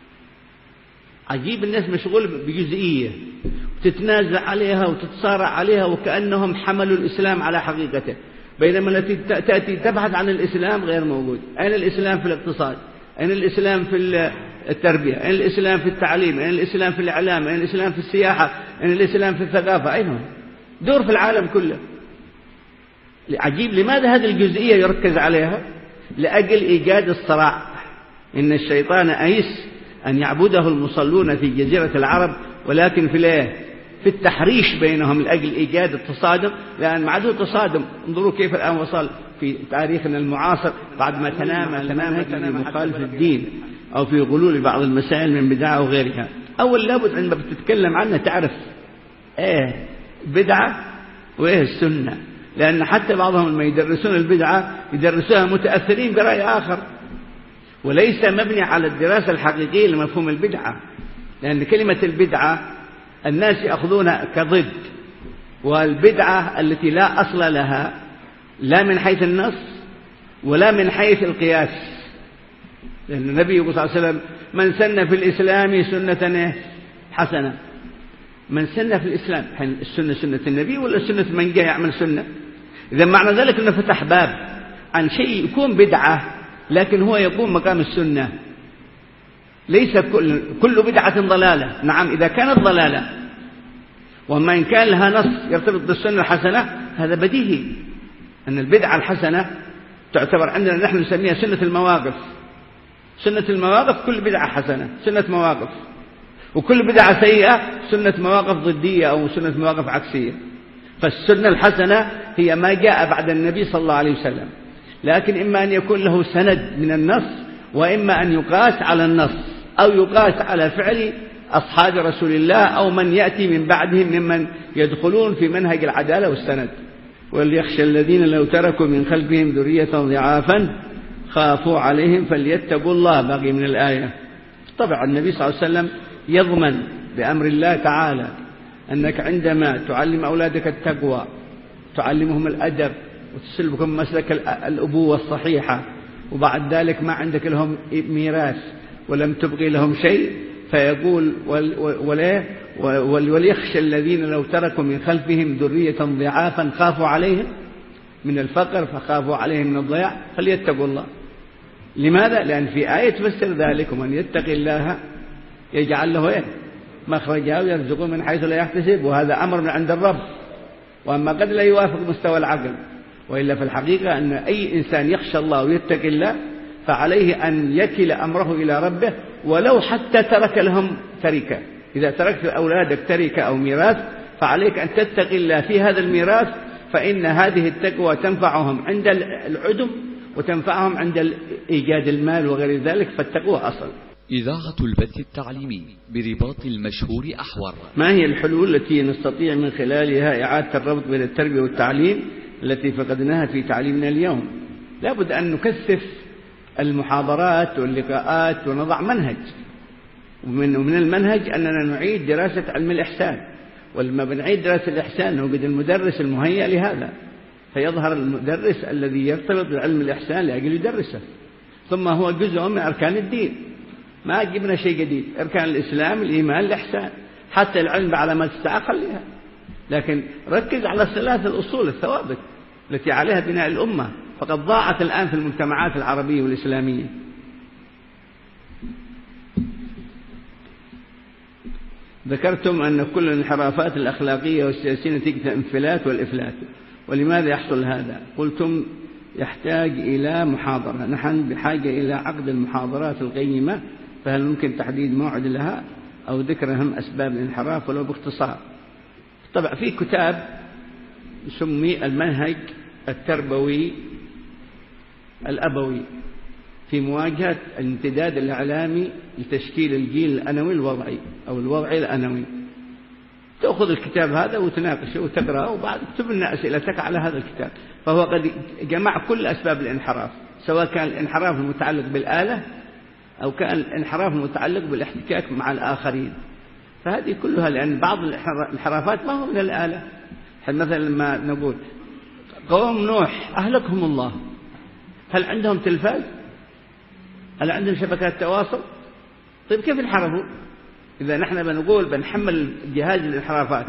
عجيب، الناس مشغول بجزئية تتنازع عليها وتتصارع عليها وكأنهم حملوا الإسلام على حقيقته، بينما التي تأتي تبحث عن الإسلام غير موجود. أين الإسلام في الاقتصاد؟ أين الإسلام في التربية؟ أين الإسلام في التعليم؟ أين الإسلام في الإعلام؟ أين الإسلام في السياحة؟ أين الإسلام في الثقافة؟ أين هو؟ دور في العالم كله. عجيب، لماذا هذه الجزئية يركز عليها؟ لأجل إيجاد الصراع. إن الشيطان أيس أن يعبده المصلون في جزيرة العرب، ولكن في التحريش بينهم لأجل إيجاد التصادم، لأن ما عاد تصادم. انظروا كيف الآن وصل في تاريخنا المعاصر بعد ما تنام مخالف الدين أو في غلول بعض المسائل من بدعة وغيرها. أول لابد عندما بتتكلم عنها تعرف إيه بدعة وإيه السنة، لأن حتى بعضهم لما يدرسون البدعة يدرسوها متأثرين برأي آخر، وليس مبني على الدراسة الحقيقية لمفهوم البدعة. لأن كلمة البدعة الناس يأخذونها كضد، والبدعة التي لا أصل لها لا من حيث النص ولا من حيث القياس. لأن النبي صلى الله عليه وسلم من سن في الإسلام سنة حسنة. من سن في الإسلام، السنة سنة النبي ولا سنة من جاء يعمل سنة؟ إذا معنى ذلك أنه فتح باب عن شيء يكون بدعة لكن هو يقوم مقام السنة. ليس كل بدعة ضلالة. نعم إذا كانت ضلالة، وما إن كان لها نص يرتبط بالسنة الحسنة هذا بديهي أن البدعة الحسنة تعتبر عندنا نحن نسميها سنة المواقف. سنة المواقف كل بدعة حسنة سنة مواقف، وكل بدعة سيئة سنة مواقف ضدية أو سنة مواقف عكسية. فالسنة الحسنة هي ما جاء بعد النبي صلى الله عليه وسلم، لكن إما أن يكون له سند من النص، وإما أن يقاس على النص أو يقاس على فعل أصحاب رسول الله أو من يأتي من بعدهم ممن يدخلون في منهج العدالة والسند. وليخشى الذين لو تركوا من خلفهم ذرية ضعافا خافوا عليهم فليتقوا الله. باقي من الآية. طبعا النبي صلى الله عليه وسلم يضمن بأمر الله تعالى أنك عندما تعلم أولادك التقوى، تعلمهم الأدب وتسلبكم مسلك الأبوة الصحيحة، وبعد ذلك ما عندك لهم ميراث ولم تبقي لهم شيء، فيقول وليخشى الذين لو تركوا من خلفهم ذرية ضعافا خافوا عليهم من الفقر فخافوا عليهم من الضياع فليتقوا الله. لماذا؟ لأن في آية تفسر ذلك: ومن يتق الله يجعل له مخرجا ويرزقه من حيث لا يحتسب. وهذا أمر من عند الرب، وأما قد لا يوافق مستوى العقل. وإلا في الحقيقة أن أي إنسان يخشى الله ويتقي الله فعليه أن يكل أمره إلى ربه، ولو حتى ترك لهم تركة. إذا تركت أولادك تركة أو ميراث فعليك أن تتقي الله في هذا الميراث، فإن هذه التقوى تنفعهم عند العدم وتنفعهم عند إيجاد المال وغير ذلك، فالتقوى أصل. إذاعة البث التعليمي برباط المشهور أحور. ما هي الحلول التي نستطيع من خلالها إعادة الربط بين التربية والتعليم التي فقدناها في تعليمنا اليوم؟ لابد أن نكثف المحاضرات واللقاءات ونضع منهج، ومن المنهج أننا نعيد دراسة علم الإحسان. ولما بنعيد دراسة الإحسان نوجد المدرس المهيأ لهذا، فيظهر المدرس الذي يرتبط بعلم الإحسان لأجل يدرسه. ثم هو جزء من أركان الدين، ما جبنا شيء جديد. أركان الإسلام الإيمان الإحسان، حتى العلم بعلامات الساعة خليها، لكن ركز على الثلاث الأصول الثوابت التي عليها بناء الأمة، فقد ضاعت الآن في المجتمعات العربية والإسلامية. ذكرتم أن كل الانحرافات الأخلاقية والسياسية نتيجة الانفلات والإفلات، ولماذا يحصل هذا؟ قلتم يحتاج إلى محاضرة. نحن بحاجة إلى عقد المحاضرات القيمة، فهل ممكن تحديد موعد لها أو ذكر أهم أسباب الانحراف ولو باختصار؟ طبعا في كتاب يسمي المنهج التربوي الأبوي في مواجهة الامتداد الإعلامي لتشكيل الجيل الأنوي الوضعي أو الوضعي الأنوي. تأخذ الكتاب هذا وتناقشه وتقرأه وبعد تكتب لنا أسئلتك على هذا الكتاب. فهو قد جمع كل أسباب الانحراف، سواء كان الانحراف المتعلق بالآلة أو كان الانحراف المتعلق بالاحتكاك مع الآخرين. فهذه كلها، لأن بعض الانحرافات ما هو من الآلة. مثلا لما نقول قوم نوح أهلكهم الله، هل عندهم تلفاز؟ هل عندهم شبكات تواصل؟ طيب كيف انحرفوا؟ إذا نحن بنقول بنحمل جهاز الانحرافات،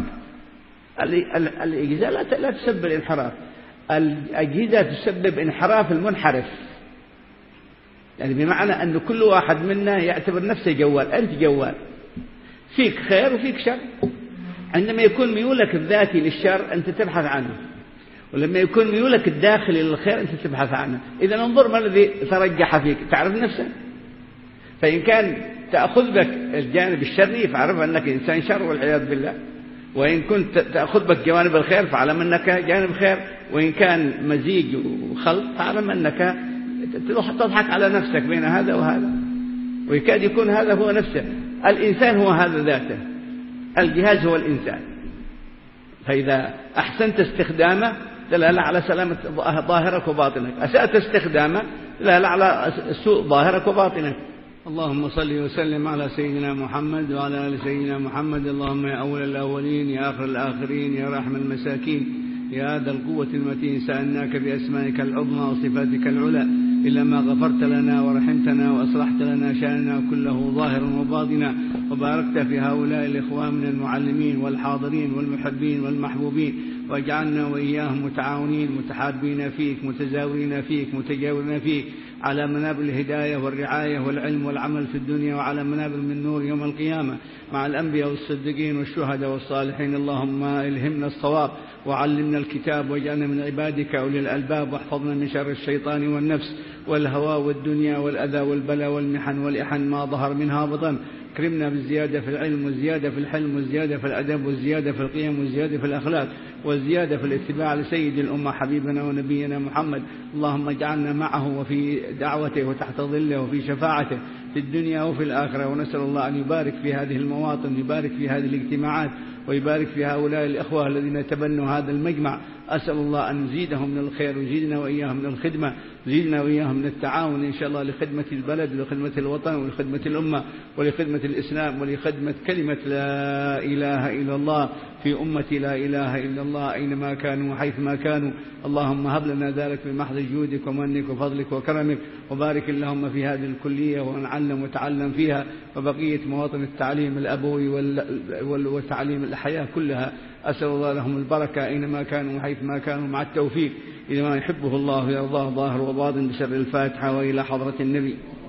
الأجهزة لا تسبب الانحراف، الأجهزة تسبب انحراف المنحرف. يعني بمعنى أن كل واحد منا يعتبر نفسه جوال. أنت جوال، فيك خير وفيك شر. عندما يكون ميولك الذاتي للشر أنت تبحث عنه، ولما يكون ميولك الداخلي للخير أنت تبحث عنه. إذا انظر ما الذي ترجح فيك، تعرف نفسك. فإن كان تأخذ بك الجانب الشري فاعرف أنك إنسان شر والعياذ بالله، وإن كنت تأخذ بك جوانب الخير فاعلم أنك جانب خير، وإن كان مزيج وخلط فاعلم أنك تضحك على نفسك بين هذا وهذا، ويكاد يكون هذا هو نفسه. الإنسان هو هذا ذاته، الجهاز هو الإنسان. فإذا أحسنت استخدامه دلالة على سلامة ظاهرك وباطنك، أسأت استخدامه دلالة على سوء ظاهرك وباطنك. اللهم صل وسلم على سيدنا محمد وعلى آل سيدنا محمد. اللهم يا أول الأولين يا آخر الآخرين يا رحم المساكين يا ذا القوة المتين، سألناك بأسمائك العظمى وصفاتك العلى، إلا ما غفرت لنا ورحمتنا وأصلحت لنا شأننا كله ظاهرا وباطنا، وباركت في هؤلاء الإخوان من المعلمين والحاضرين والمحبين والمحبوبين، واجعلنا وإياهم متعاونين متحابين فيك متزاورين فيك متجاورين فيك، على منابر الهداية والرعاية والعلم والعمل في الدنيا، وعلى منابر من نور يوم القيامة مع الأنبياء والصديقين والشهداء والصالحين. اللهم ألهمنا الصواب وعلمنا الكتاب، واجعلنا من عبادك أولي الألباب، واحفظنا من شر الشيطان والنفس والهوى والدنيا والأذى والبلاء والمحن والإحن ما ظهر منها بطن. اكرمنا بالزيادة في العلم والزيادة في الحلم والزيادة في الأدب والزيادة في القيم والزيادة في الأخلاق والزيادة في الاتباع لسيد الأمة حبيبنا ونبينا محمد. اللهم اجعلنا معه وفي دعوته وتحت ظله وفي شفاعته في الدنيا وفي الآخرة. ونسأل الله أن يبارك في هذه المواطن، يبارك في هذه الاجتماعات، ويبارك في هؤلاء الإخوة الذين تبنوا هذا المجمع. أسأل الله أن يزيدهم من الخير ويزيدنا وإياهم من الخدمة، يزيدنا وإياهم من التعاون إن شاء الله لخدمة البلد ولخدمة الوطن ولخدمة الأمة ولخدمة الإسلام ولخدمة كلمة لا إله إلا الله في أمة لا إله إلا الله أينما كانوا وحيثما كانوا. اللهم هب لنا ذلك بمحض جودك ومنك وفضلك وكرمك، وبارك اللهم في هذه الكلية ونعلم وتعلم فيها، وبقية مواطن التعليم الأبوي والتعليم الحياة كلها. أسأل الله لهم البركة أينما كانوا وحيثما كانوا، مع التوفيق إلى ما يحبه الله ويرضاه ظاهر وباطن، بسر الفاتحة وإلى حضرة النبي.